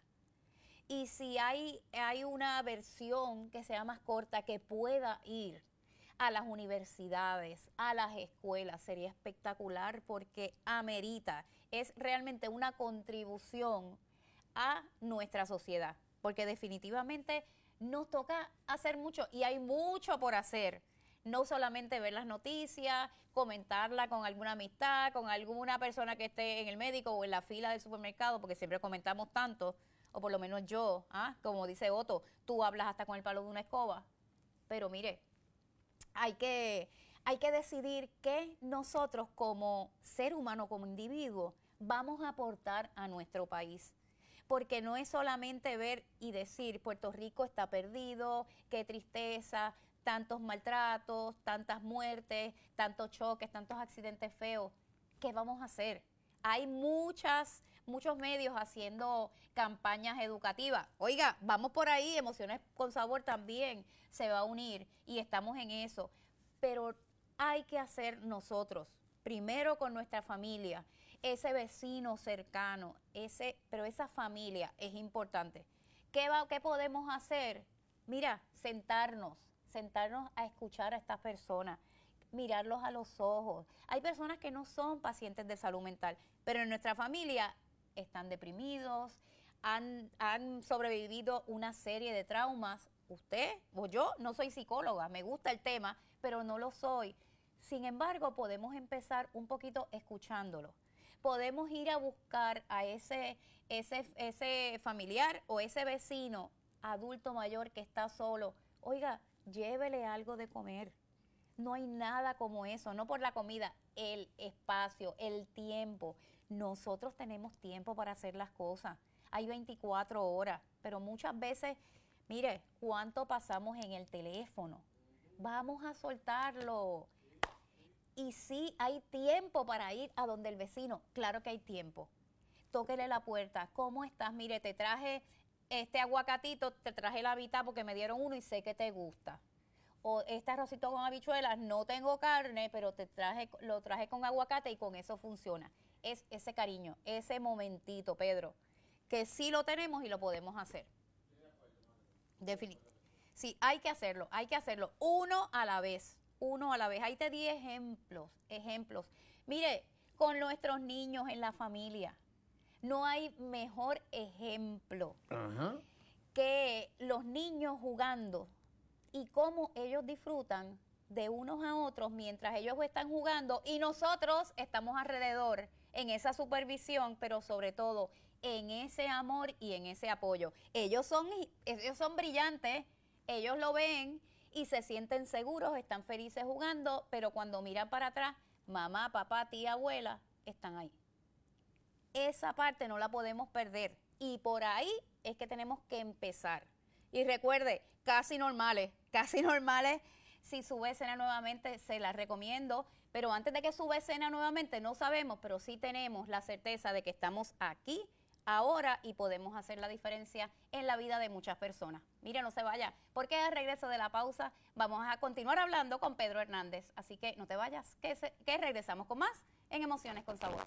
Y si hay, hay una versión que sea más corta, que pueda ir a las universidades, a las escuelas, sería espectacular porque amerita. Es realmente una contribución a nuestra sociedad, porque definitivamente nos toca hacer mucho y hay mucho por hacer. No solamente ver las noticias, comentarla con alguna amistad, con alguna persona que esté en el médico o en la fila del supermercado, porque siempre comentamos tanto, o por lo menos yo, ¿ah? Como dice Otto, tú hablas hasta con el palo de una escoba. Pero mire, hay que, hay que decidir qué nosotros como ser humano, como individuo, vamos a aportar a nuestro país. Porque no es solamente ver y decir, Puerto Rico está perdido, qué tristeza, tantos maltratos, tantas muertes, tantos choques, tantos accidentes feos. ¿Qué vamos a hacer? Hay muchas, muchos medios haciendo campañas educativas. Oiga, vamos por ahí, Emociones con Sabor también se va a unir y estamos en eso. Pero hay que hacer nosotros, primero con nuestra familia, ese vecino cercano, ese, pero esa familia es importante. ¿Qué, va, qué podemos hacer? Mira, sentarnos, sentarnos a escuchar a estas personas, mirarlos a los ojos. Hay personas que no son pacientes de salud mental, pero en nuestra familia están deprimidos, han, han sobrevivido una serie de traumas. Usted o yo no soy psicóloga, me gusta el tema, pero no lo soy. Sin embargo, podemos empezar un poquito escuchándolo. Podemos ir a buscar a ese, ese, ese familiar o ese vecino adulto mayor que está solo. Oiga, llévele algo de comer. No hay nada como eso, no por la comida, el espacio, el tiempo. Nosotros tenemos tiempo para hacer las cosas. Hay veinticuatro horas, pero muchas veces, mire, ¿cuánto pasamos en el teléfono? Vamos a soltarlo. Y sí, hay tiempo para ir a donde el vecino. Claro que hay tiempo. Tóquele la puerta. ¿Cómo estás? Mire, te traje este aguacatito, te traje la mitad porque me dieron uno y sé que te gusta. O este arrocito con habichuelas, no tengo carne, pero te traje, lo traje con aguacate y con eso funciona. Es ese cariño, ese momentito, Pedro, que sí lo tenemos y lo podemos hacer. Definitivamente. Sí, hay que hacerlo, hay que hacerlo. Uno a la vez. Uno a la vez. Ahí te di ejemplos, ejemplos. Mire, con nuestros niños en la familia, no hay mejor ejemplo Ajá. que los niños jugando y cómo ellos disfrutan de unos a otros mientras ellos están jugando y nosotros estamos alrededor en esa supervisión, pero sobre todo en ese amor y en ese apoyo. Ellos son, ellos son brillantes, ellos lo ven y se sienten seguros, están felices jugando, pero cuando miran para atrás, mamá, papá, tía, abuela, están ahí. Esa parte no la podemos perder y por ahí es que tenemos que empezar. Y recuerde, casi normales, casi normales, si sube escena nuevamente, se las recomiendo, pero antes de que suba escena nuevamente, no sabemos, pero sí tenemos la certeza de que estamos aquí, ahora y podemos hacer la diferencia en la vida de muchas personas. Mire, no se vaya, porque al regreso de la pausa vamos a continuar hablando con Pedro Hernández. Así que no te vayas, que, se, que regresamos con más en Emociones con Sabor.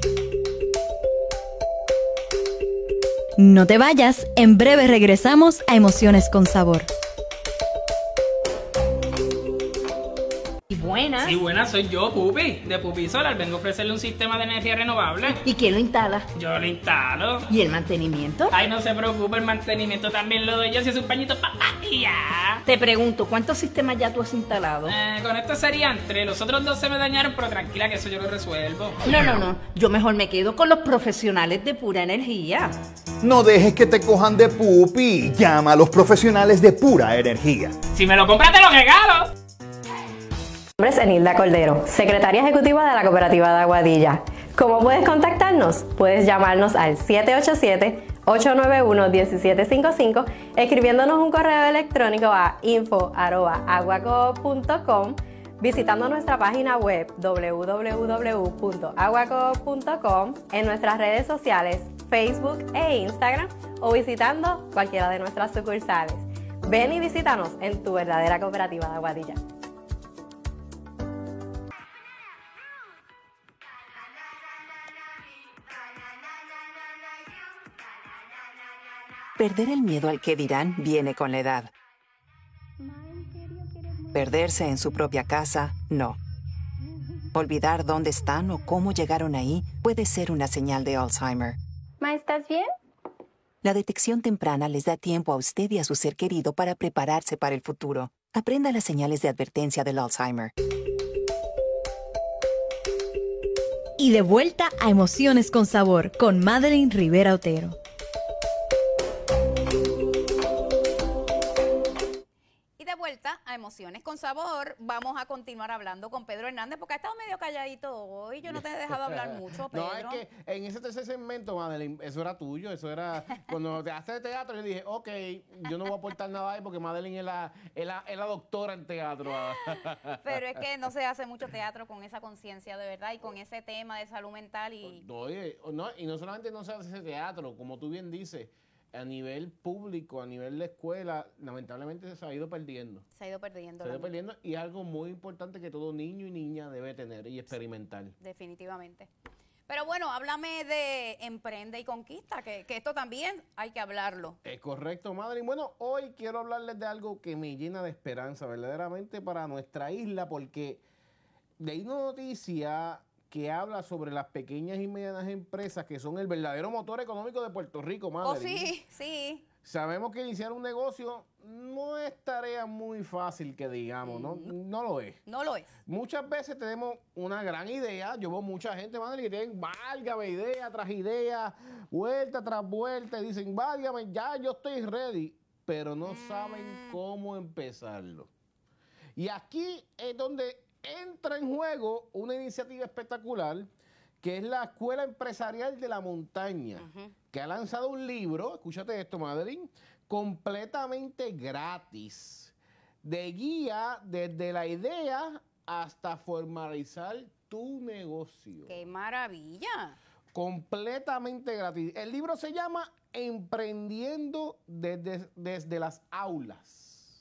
No te vayas, en breve regresamos a Emociones con Sabor. Buenas. Sí, buenas, soy yo, Pupi, de Pupi Solar. Vengo a ofrecerle un sistema de energía renovable. ¿Y quién lo instala? Yo lo instalo. ¿Y el mantenimiento? Ay, no se preocupe, el mantenimiento también lo doy yo, si es un pañito papá y ya. Te pregunto, ¿cuántos sistemas ya tú has instalado? Eh, con esto serían tres, los otros dos se me dañaron, pero tranquila que eso yo lo resuelvo. No, no, no, yo mejor me quedo con los profesionales de Pura Energía. No dejes que te cojan de pupi, llama a los profesionales de Pura Energía. Si me lo compras te lo regalo. Mi nombre es Enilda Cordero, secretaria ejecutiva de la Cooperativa de Aguadilla. ¿Cómo puedes contactarnos? Puedes llamarnos al siete ocho siete, ocho nueve uno, uno siete cinco cinco, escribiéndonos un correo electrónico a info arroba aguaco punto com, visitando nuestra página web doble u doble u doble u punto aguaco punto com, en nuestras redes sociales Facebook e Instagram o visitando cualquiera de nuestras sucursales. Ven y visítanos en tu verdadera Cooperativa de Aguadilla. Perder el miedo al que dirán viene con la edad. Perderse en su propia casa, no. Olvidar dónde están o cómo llegaron ahí puede ser una señal de Alzheimer. ¿Ma, estás bien? La detección temprana les da tiempo a usted y a su ser querido para prepararse para el futuro. Aprenda las señales de advertencia del Alzheimer. Y de vuelta a Emociones con Sabor con Madeline Rivera Otero. continuar hablando con Pedro Hernández, porque ha estado medio calladito hoy. Yo no te he dejado hablar mucho, Pedro. No, es que en ese tercer segmento, Madeline, eso era tuyo, eso era... Cuando te haces teatro, yo dije, ok, yo no voy a aportar nada ahí porque Madeline es la, es la, es la doctora en teatro. Pero es que no se hace mucho teatro con esa conciencia, de verdad, y con ese tema de salud mental. Y Oye, no, y no solamente no se hace ese teatro, como tú bien dices, a nivel público, a nivel de escuela, lamentablemente se ha ido perdiendo. Se ha ido perdiendo. Se ha ido perdiendo y es algo muy importante que todo niño y niña debe tener y experimentar. Definitivamente. Pero bueno, háblame de Emprende y Conquista, que, que esto también hay que hablarlo. Es correcto, Madeline. Bueno, hoy quiero hablarles de algo que me llena de esperanza verdaderamente para nuestra isla, porque leí una noticia que habla sobre las pequeñas y medianas empresas que son el verdadero motor económico de Puerto Rico, Madeline. Oh, sí, sí. Sabemos que iniciar un negocio no es tarea muy fácil, que digamos, mm. ¿no? No lo es. No lo es. Muchas veces tenemos una gran idea. Yo veo mucha gente, Madeline, que tienen válgame idea tras idea, vuelta tras vuelta, y dicen, válgame, ya yo estoy ready, pero no mm. saben cómo empezarlo. Y aquí es donde entra en juego una iniciativa espectacular que es la Escuela Empresarial de la Montaña, uh-huh. que ha lanzado un libro, escúchate esto, Madeline, completamente gratis, de guía desde la idea hasta formalizar tu negocio. ¡Qué maravilla! Completamente gratis. El libro se llama Emprendiendo desde, desde las aulas.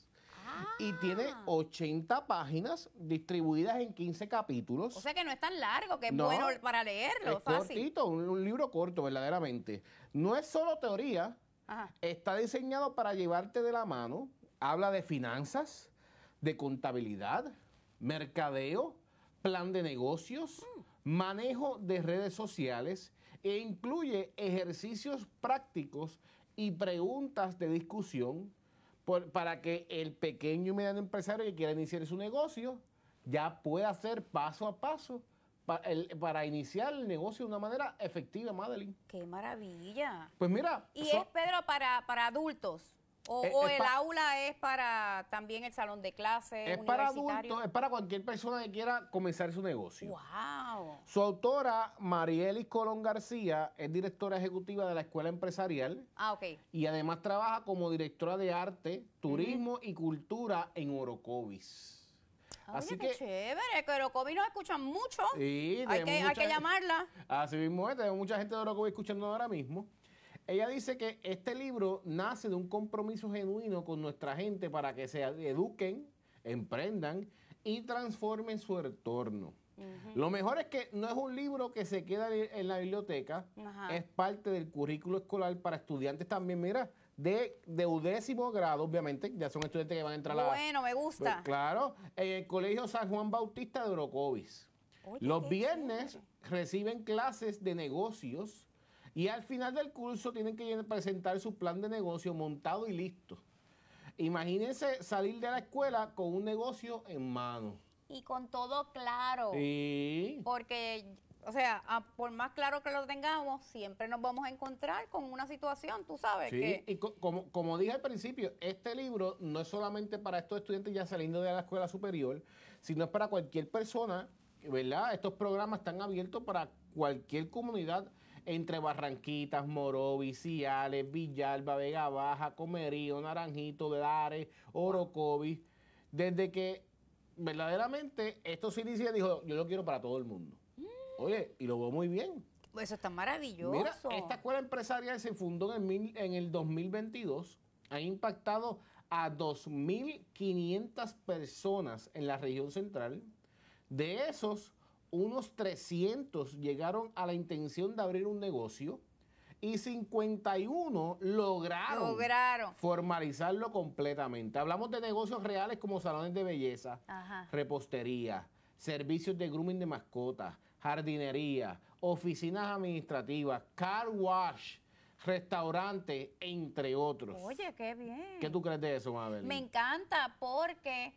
Y tiene ochenta páginas distribuidas en quince capítulos. O sea que no es tan largo, que es no, bueno para leerlo, es fácil. Cortito, un, un libro corto, verdaderamente. No es solo teoría, Ajá. Está diseñado para llevarte de la mano. Habla de finanzas, de contabilidad, mercadeo, plan de negocios, mm. manejo de redes sociales e incluye ejercicios prácticos y preguntas de discusión Por, para que el pequeño y mediano empresario que quiera iniciar su negocio ya pueda hacer paso a paso para, el, para iniciar el negocio de una manera efectiva, Madeline. ¡Qué maravilla! Pues mira... ¿Y so, es, Pedro, para, para adultos? ¿O, es, o es el pa, aula es para también el salón de clases es para adultos, es para cualquier persona que quiera comenzar su negocio. ¡Wow! Su autora, Marielis Colón García, es directora ejecutiva de la Escuela Empresarial. Ah, ok. Y además trabaja como directora de arte, turismo uh-huh. y cultura en Orocovis. Oye, Así qué que chévere, que Orocovis nos escuchan mucho. Sí, hay, que, hay que llamarla. Así mismo es, tenemos mucha gente de Orocovis escuchando ahora mismo. Ella dice que este libro nace de un compromiso genuino con nuestra gente para que se eduquen, emprendan y transformen su entorno. Uh-huh. Lo mejor es que no es un libro que se queda en la biblioteca, uh-huh. es parte del currículo escolar para estudiantes también, mira, de, de décimo grado, obviamente, ya son estudiantes que van a entrar a la... Bueno, me gusta. Pues, claro, en el Colegio San Juan Bautista de Orocovis. Oye, los viernes chévere. Reciben clases de negocios y al final del curso tienen que presentar su plan de negocio montado y listo. Imagínense salir de la escuela con un negocio en mano. Y con todo claro. Sí. Porque, o sea, a, por más claro que lo tengamos, siempre nos vamos a encontrar con una situación, tú sabes. Sí, que... y co como, como dije al principio, este libro no es solamente para estos estudiantes ya saliendo de la escuela superior, sino es para cualquier persona, ¿verdad? Estos programas están abiertos para cualquier comunidad entre Barranquitas, Morovis, Ciales, Villalba, Vega Baja, Comerío, Naranjito, Lares, Orocovis. Desde que verdaderamente esto se inicia, dijo, yo lo quiero para todo el mundo. Mm. Oye, y lo veo muy bien. Eso está maravilloso. Mira, esta escuela empresarial se fundó en el, mil, en el dos mil veintidós. Ha impactado a dos mil quinientas personas en la región central. De esos, unos trescientos llegaron a la intención de abrir un negocio y cincuenta y uno lograron, lograron. formalizarlo completamente. Hablamos de negocios reales como salones de belleza, Ajá. repostería, servicios de grooming de mascotas, jardinería, oficinas administrativas, car wash, restaurantes, entre otros. Oye, qué bien. ¿Qué tú crees de eso, Mabel? Me encanta porque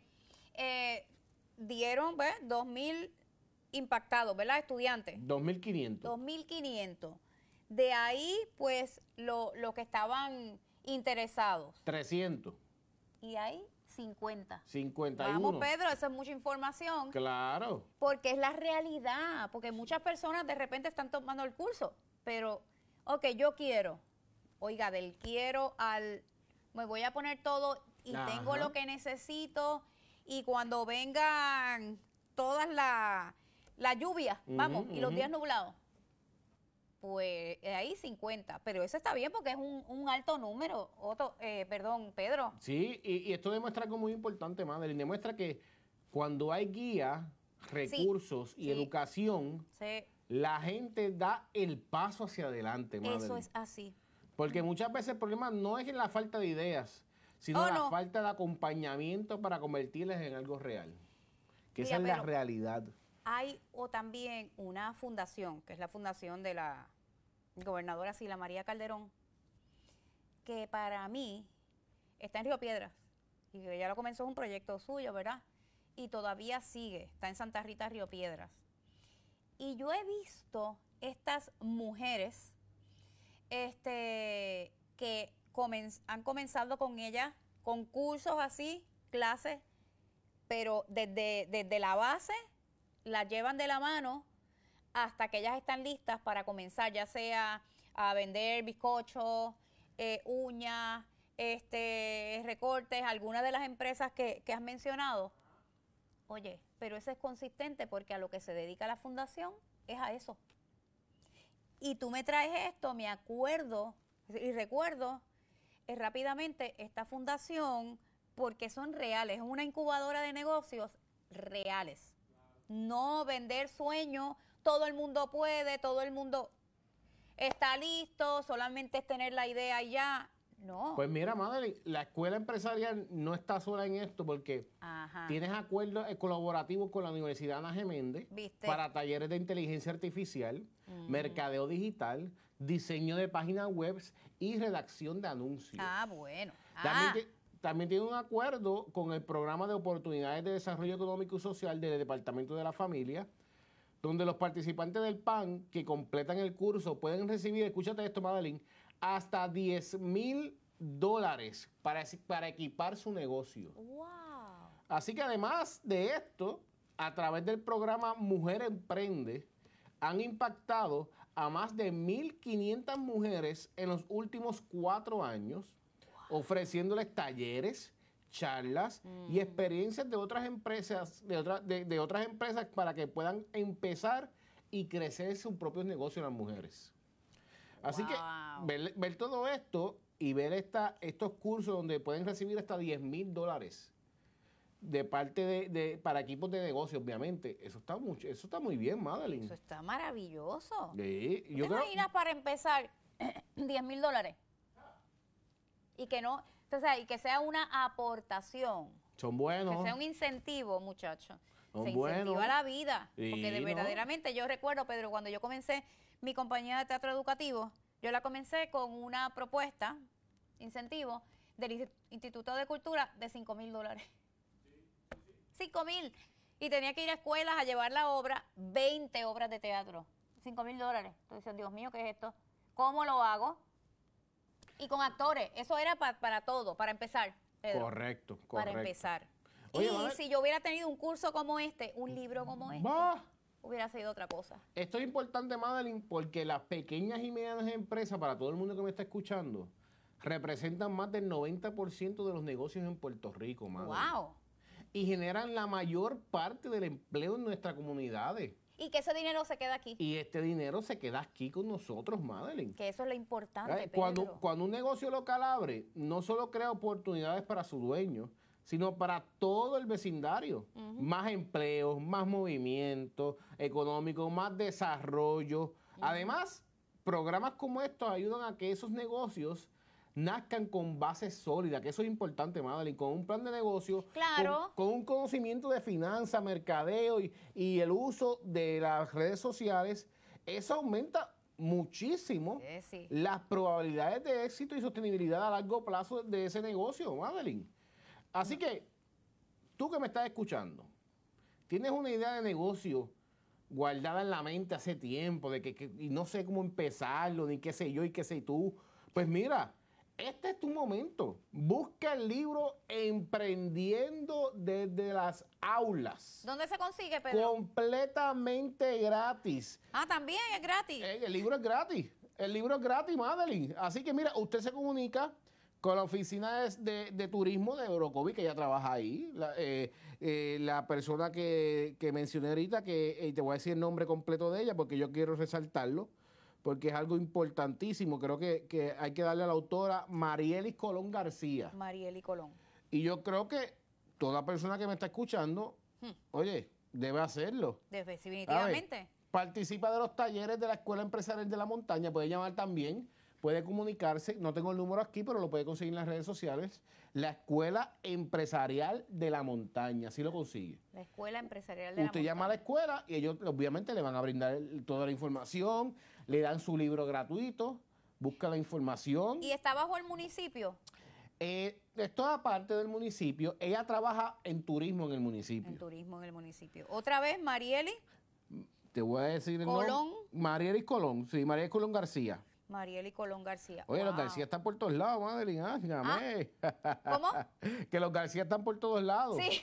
eh, dieron, ¿ves? dos mil impactados, ¿verdad? Estudiantes. dos mil quinientos. dos mil quinientos. De ahí, pues, los lo que estaban interesados. trescientos. Y ahí, cincuenta. cincuenta y uno. Vamos, Pedro, eso es mucha información. Claro. Porque es la realidad, porque muchas personas de repente están tomando el curso, pero, ok, yo quiero, oiga, del quiero al, me voy a poner todo y Ajá. tengo lo que necesito, y cuando vengan todas las la lluvias, Ujú, vamos, y los ujú. días nublados, pues eh, ahí cincuenta, pero eso está bien porque es un, un alto número, Otto, eh, perdón, Pedro. Sí, y, y esto demuestra algo muy importante, Madeline. Demuestra que cuando hay guía, recursos y sí. educación, Sí, la gente da el paso hacia adelante, Madeline. eso es así. Porque muchas veces el problema no es en la falta de ideas, sino Oh, la no. falta de acompañamiento para convertirlas en algo real. Que Mira, esa es la pero- realidad. Hay o también una fundación, que es la fundación de la gobernadora Sila María Calderón, que para mí está en Río Piedras, y que ya lo comenzó, es un proyecto suyo, ¿verdad? Y todavía sigue, está en Santa Rita, Río Piedras. Y yo he visto estas mujeres este, que comen- han comenzado con ella, con cursos así, clases, pero desde, desde la base las llevan de la mano hasta que ellas están listas para comenzar, ya sea a vender bizcochos, eh, uñas, este, recortes, algunas de las empresas que, que has mencionado. Oye, pero eso es consistente porque a lo que se dedica la fundación es a eso. Y tú me traes esto, me acuerdo y recuerdo eh, rápidamente esta fundación porque son reales, es una incubadora de negocios reales. No vender sueños, todo el mundo puede, todo el mundo está listo, solamente es tener la idea y ya. No. Pues mira, Madeline, la escuela empresarial no está sola en esto porque Ajá. tienes acuerdos eh, colaborativos con la Universidad Ana G. Méndez ¿Viste? para talleres de inteligencia artificial, Mm. mercadeo digital, diseño de páginas web y redacción de anuncios. Ah, bueno. También, Ah, ti- también tiene un acuerdo con el Programa de Oportunidades de Desarrollo Económico y Social del Departamento de la Familia, donde los participantes del P A N que completan el curso pueden recibir, escúchate esto, Madeline, hasta diez mil dólares para, para equipar su negocio. wow. Así que además de esto, a través del programa Mujer Emprende, han impactado a más de mil quinientas mujeres en los últimos cuatro años, ofreciéndoles talleres, charlas y experiencias de otras empresas, de, otra- de- de otras empresas para que puedan empezar y crecer sus propios negocios las mujeres. Así Wow. que ver, ver todo esto y ver esta, estos cursos donde pueden recibir hasta diez mil dólares de parte de, de- para equipos de negocio, obviamente. Eso está mucho, eso está muy bien, Madeline. Eso está maravilloso. Sí, ¿Tú yo ¿Te creo, imaginas para empezar diez mil dólares? Y que no, entonces, y que sea una aportación, son que buenos. sea un incentivo, muchachos. Son Se incentiva buenos. la vida. Porque de Sí, ¿no? verdaderamente, yo recuerdo, Pedro, cuando yo comencé mi compañía de teatro educativo, yo la comencé con una propuesta, incentivo, del Insti- Instituto de Cultura de cinco mil dólares. cinco mil. Y tenía que ir a escuelas a llevar la obra, veinte obras de teatro. cinco mil dólares. Entonces, Dios mío, ¿qué es esto? ¿Cómo lo hago? Y con actores. Eso era pa- para todo, para empezar, Pedro. Correcto, correcto. Para empezar. Oye, y Mabel. si yo hubiera tenido un curso como este, un libro como este, Va. hubiera sido otra cosa. Esto es importante, Madeline, porque las pequeñas y medianas empresas, para todo el mundo que me está escuchando, representan más del noventa por ciento de los negocios en Puerto Rico, Madeline. ¡Wow! Y generan la mayor parte del empleo en nuestras comunidades. Y que ese dinero se queda aquí. Y este dinero se queda aquí con nosotros, Madeline. Que eso es lo importante, Ay, Cuando, Pedro. cuando un negocio local abre, no solo crea oportunidades para su dueño, sino para todo el vecindario. Más empleos, más movimiento económico, más desarrollo. Además, programas como estos ayudan a que esos negocios nazcan con bases sólidas, que eso es importante, Madeline, con un plan de negocio, Claro. con, con un conocimiento de finanzas, mercadeo y, y el uso de las redes sociales, eso aumenta muchísimo Sí, sí. las probabilidades de éxito y sostenibilidad a largo plazo de ese negocio, Madeline. Así que, tú que me estás escuchando, tienes una idea de negocio guardada en la mente hace tiempo, de que, que- y no sé cómo empezarlo, ni qué sé yo, y qué sé tú. Pues mira, este es tu momento. Busca el libro Emprendiendo desde las aulas. ¿Dónde se consigue, Pedro? Completamente gratis. Ah, también es gratis. Eh, el libro es gratis. El libro es gratis, Madeline. Así que mira, usted se comunica con la oficina de, de, de turismo de Orocovi, que ella trabaja ahí. La, eh, eh, la persona que, que mencioné ahorita, que eh, te voy a decir el nombre completo de ella porque yo quiero resaltarlo, porque es algo importantísimo. Creo que, que hay que darle a la autora Marielis Colón García. Marieli Colón. Y yo creo que toda persona que me está escuchando, hmm. oye, debe hacerlo. Definitivamente. Ver, participa de los talleres de la Escuela Empresarial de la Montaña, puede llamar también, puede comunicarse, no tengo el número aquí, pero lo puede conseguir en las redes sociales, la Escuela Empresarial de la Montaña, así lo consigue. La Escuela Empresarial de la Usted Montaña. llama a la escuela y ellos obviamente le van a brindar el, toda la información, le dan su libro gratuito, busca la información. ¿Y está bajo el municipio? Eh, es toda parte del municipio. Ella trabaja en turismo en el municipio. En turismo en el municipio. Otra vez, Marieli. Te voy a decir el Colón. nombre. Marielis Colón, sí, Marielis Colón García. Marieli Colón García. Oye, wow. los García están por todos lados, Madeline. Ah, dígame. ¿Ah? ¿Cómo? Que los García están por todos lados. Sí.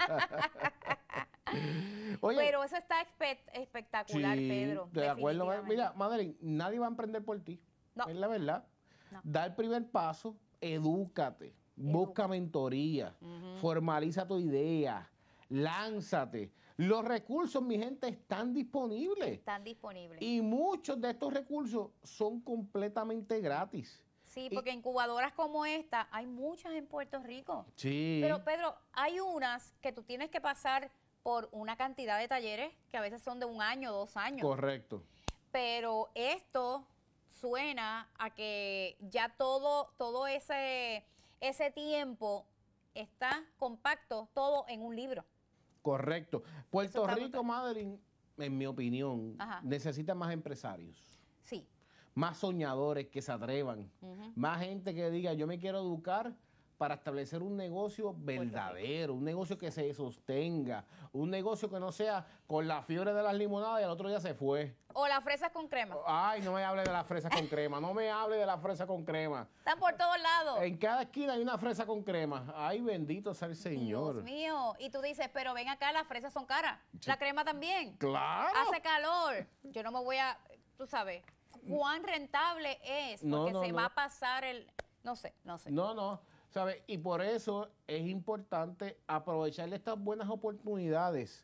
Oye, pero eso está espe espectacular, sí, Pedro. De acuerdo. Mira, Madeline, nadie va a emprender por ti. No. Es la verdad. No. Da el primer paso, edúcate, Educa. busca mentoría, uh-huh. formaliza tu idea, lánzate. Los recursos, mi gente, están disponibles. Están disponibles. Y muchos de estos recursos son completamente gratis. Sí, porque y, incubadoras como esta hay muchas en Puerto Rico. Sí. Pero, Pedro, hay unas que tú tienes que pasar por una cantidad de talleres que a veces son de un año, dos años. Correcto. Pero esto suena a que ya todo, todo ese, ese tiempo está compacto, todo en un libro. Correcto. Puerto Rico, Madeline, en mi opinión, Ajá. necesita más empresarios. Sí. Más soñadores que se atrevan. Uh-huh. Más gente que diga, yo me quiero educar para establecer un negocio verdadero, un negocio que se sostenga, un negocio que no sea con la fiebre de las limonadas y al otro día se fue. O las fresas con crema. Ay, no me hable de las fresas con crema, no me hable de la fresa con crema. Están por todos lados. En cada esquina hay una fresa con crema. Ay, bendito sea el Señor. Dios mío. Y tú dices, pero ven acá, las fresas son caras. Sí. La crema también. Claro. Hace calor. Yo no me voy a, tú sabes, cuán rentable es, porque no, no, se no. va a pasar el, no sé, no sé. No, no. ¿Sabe? Y por eso es importante aprovechar estas buenas oportunidades.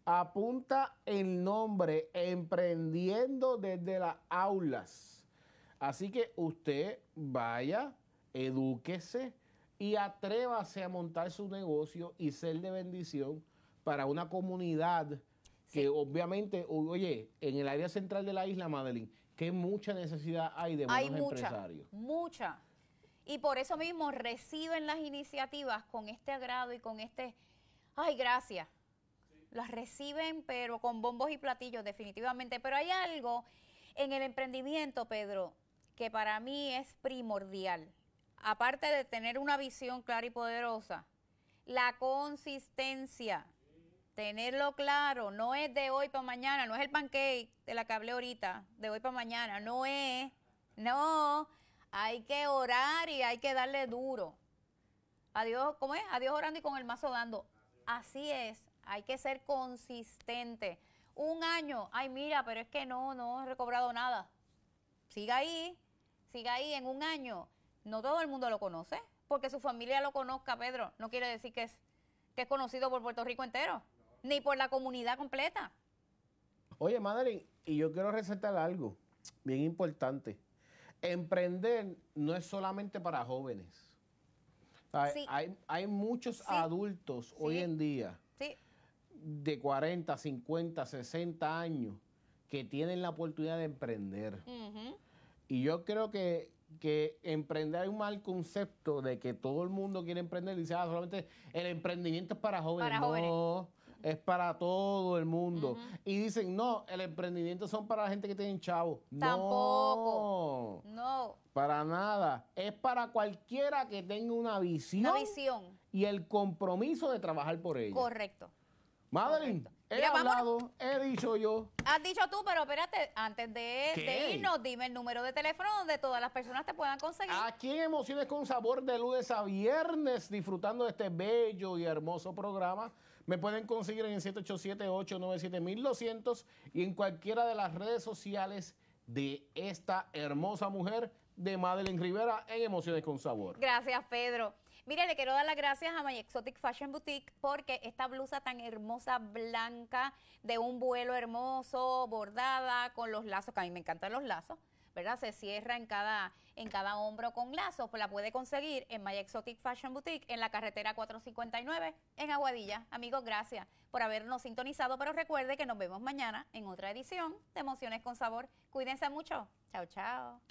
Apunta el nombre Emprendiendo desde las aulas. Así que usted vaya, edúquese y atrévase a montar su negocio y ser de bendición para una comunidad que sí. obviamente, oye, en el área central de la isla, Madeline, que mucha necesidad hay de buenos hay mucha, empresarios. Mucha. Y por eso mismo reciben las iniciativas con este agrado y con este, ay, gracias. Sí. Las reciben, pero con bombos y platillos, definitivamente. Pero hay algo en el emprendimiento, Pedro, que para mí es primordial. Aparte de tener una visión clara y poderosa, la consistencia. Tenerlo claro, no es de hoy para mañana, no es el pancake de la que hablé ahorita, de hoy para mañana, no es, no. Hay que orar y hay que darle duro. A Dios, ¿cómo es? A Dios orando y con el mazo dando. Así es, hay que ser consistente. Un año, ay mira, pero es que no, no he recobrado nada. Siga ahí, siga ahí en un año. No todo el mundo lo conoce, porque su familia lo conozca, Pedro. No quiere decir que es, que es conocido por Puerto Rico entero, ni por la comunidad completa. Oye, Madeline, y yo quiero resaltar algo bien importante. Emprender no es solamente para jóvenes. Hay, sí. hay, hay muchos sí. adultos sí. hoy en día sí. de cuarenta, cincuenta, sesenta años que tienen la oportunidad de emprender. Uh-huh. Y yo creo que, que emprender hay un mal concepto de que todo el mundo quiere emprender y dice, ah, solamente el emprendimiento es para jóvenes. Para no. jóvenes. Es para todo el mundo. Uh-huh. Y dicen, no, el emprendimiento son para la gente que tiene chavos. Tampoco. No. No. Para nada. Es para cualquiera que tenga una visión. Una visión. Y el compromiso de trabajar por ella. Correcto. Madeline, Correcto. He Mira, hablado, he dicho yo. Has dicho tú, pero espérate, antes de, de irnos, dime el número de teléfono donde todas las personas te puedan conseguir. Aquí en Emociones con Sabor, de lunes a viernes, disfrutando de este bello y hermoso programa. Me pueden conseguir en el siete ocho siete, ocho nueve siete, uno dos cero cero y en cualquiera de las redes sociales de esta hermosa mujer de Madeline Rivera en Emociones con Sabor. Gracias, Pedro. Mire, le quiero dar las gracias a My Exotic Fashion Boutique porque esta blusa tan hermosa, blanca, de un vuelo hermoso, bordada, con los lazos, que a mí me encantan los lazos, ¿verdad? Se cierra en cada, en cada hombro con lazos, pues la puede conseguir en My Exotic Fashion Boutique en la carretera cuatrocientos cincuenta y nueve en Aguadilla. Amigos, gracias por habernos sintonizado, pero recuerde que nos vemos mañana en otra edición de Emociones con Sabor. Cuídense mucho. Chao, chao.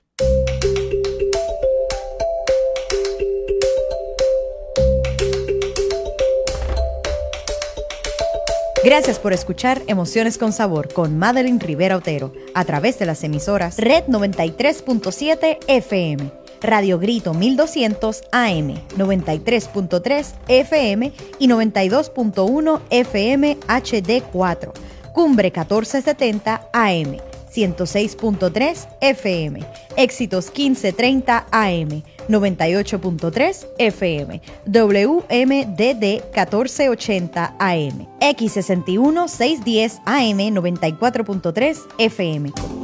Gracias por escuchar Emociones con Sabor con Madeline Rivera Otero a través de las emisoras Red noventa y tres punto siete F M, Radio Grito mil doscientos A M, noventa y tres punto tres F M y noventa y dos punto uno F M H D cuatro, Cumbre catorce setenta A M, ciento seis punto tres F M, Éxitos quince treinta A M, noventa y ocho punto tres F M, W M D D catorce ochenta A M, X sesenta y uno seiscientos diez A M, noventa y cuatro punto tres F M.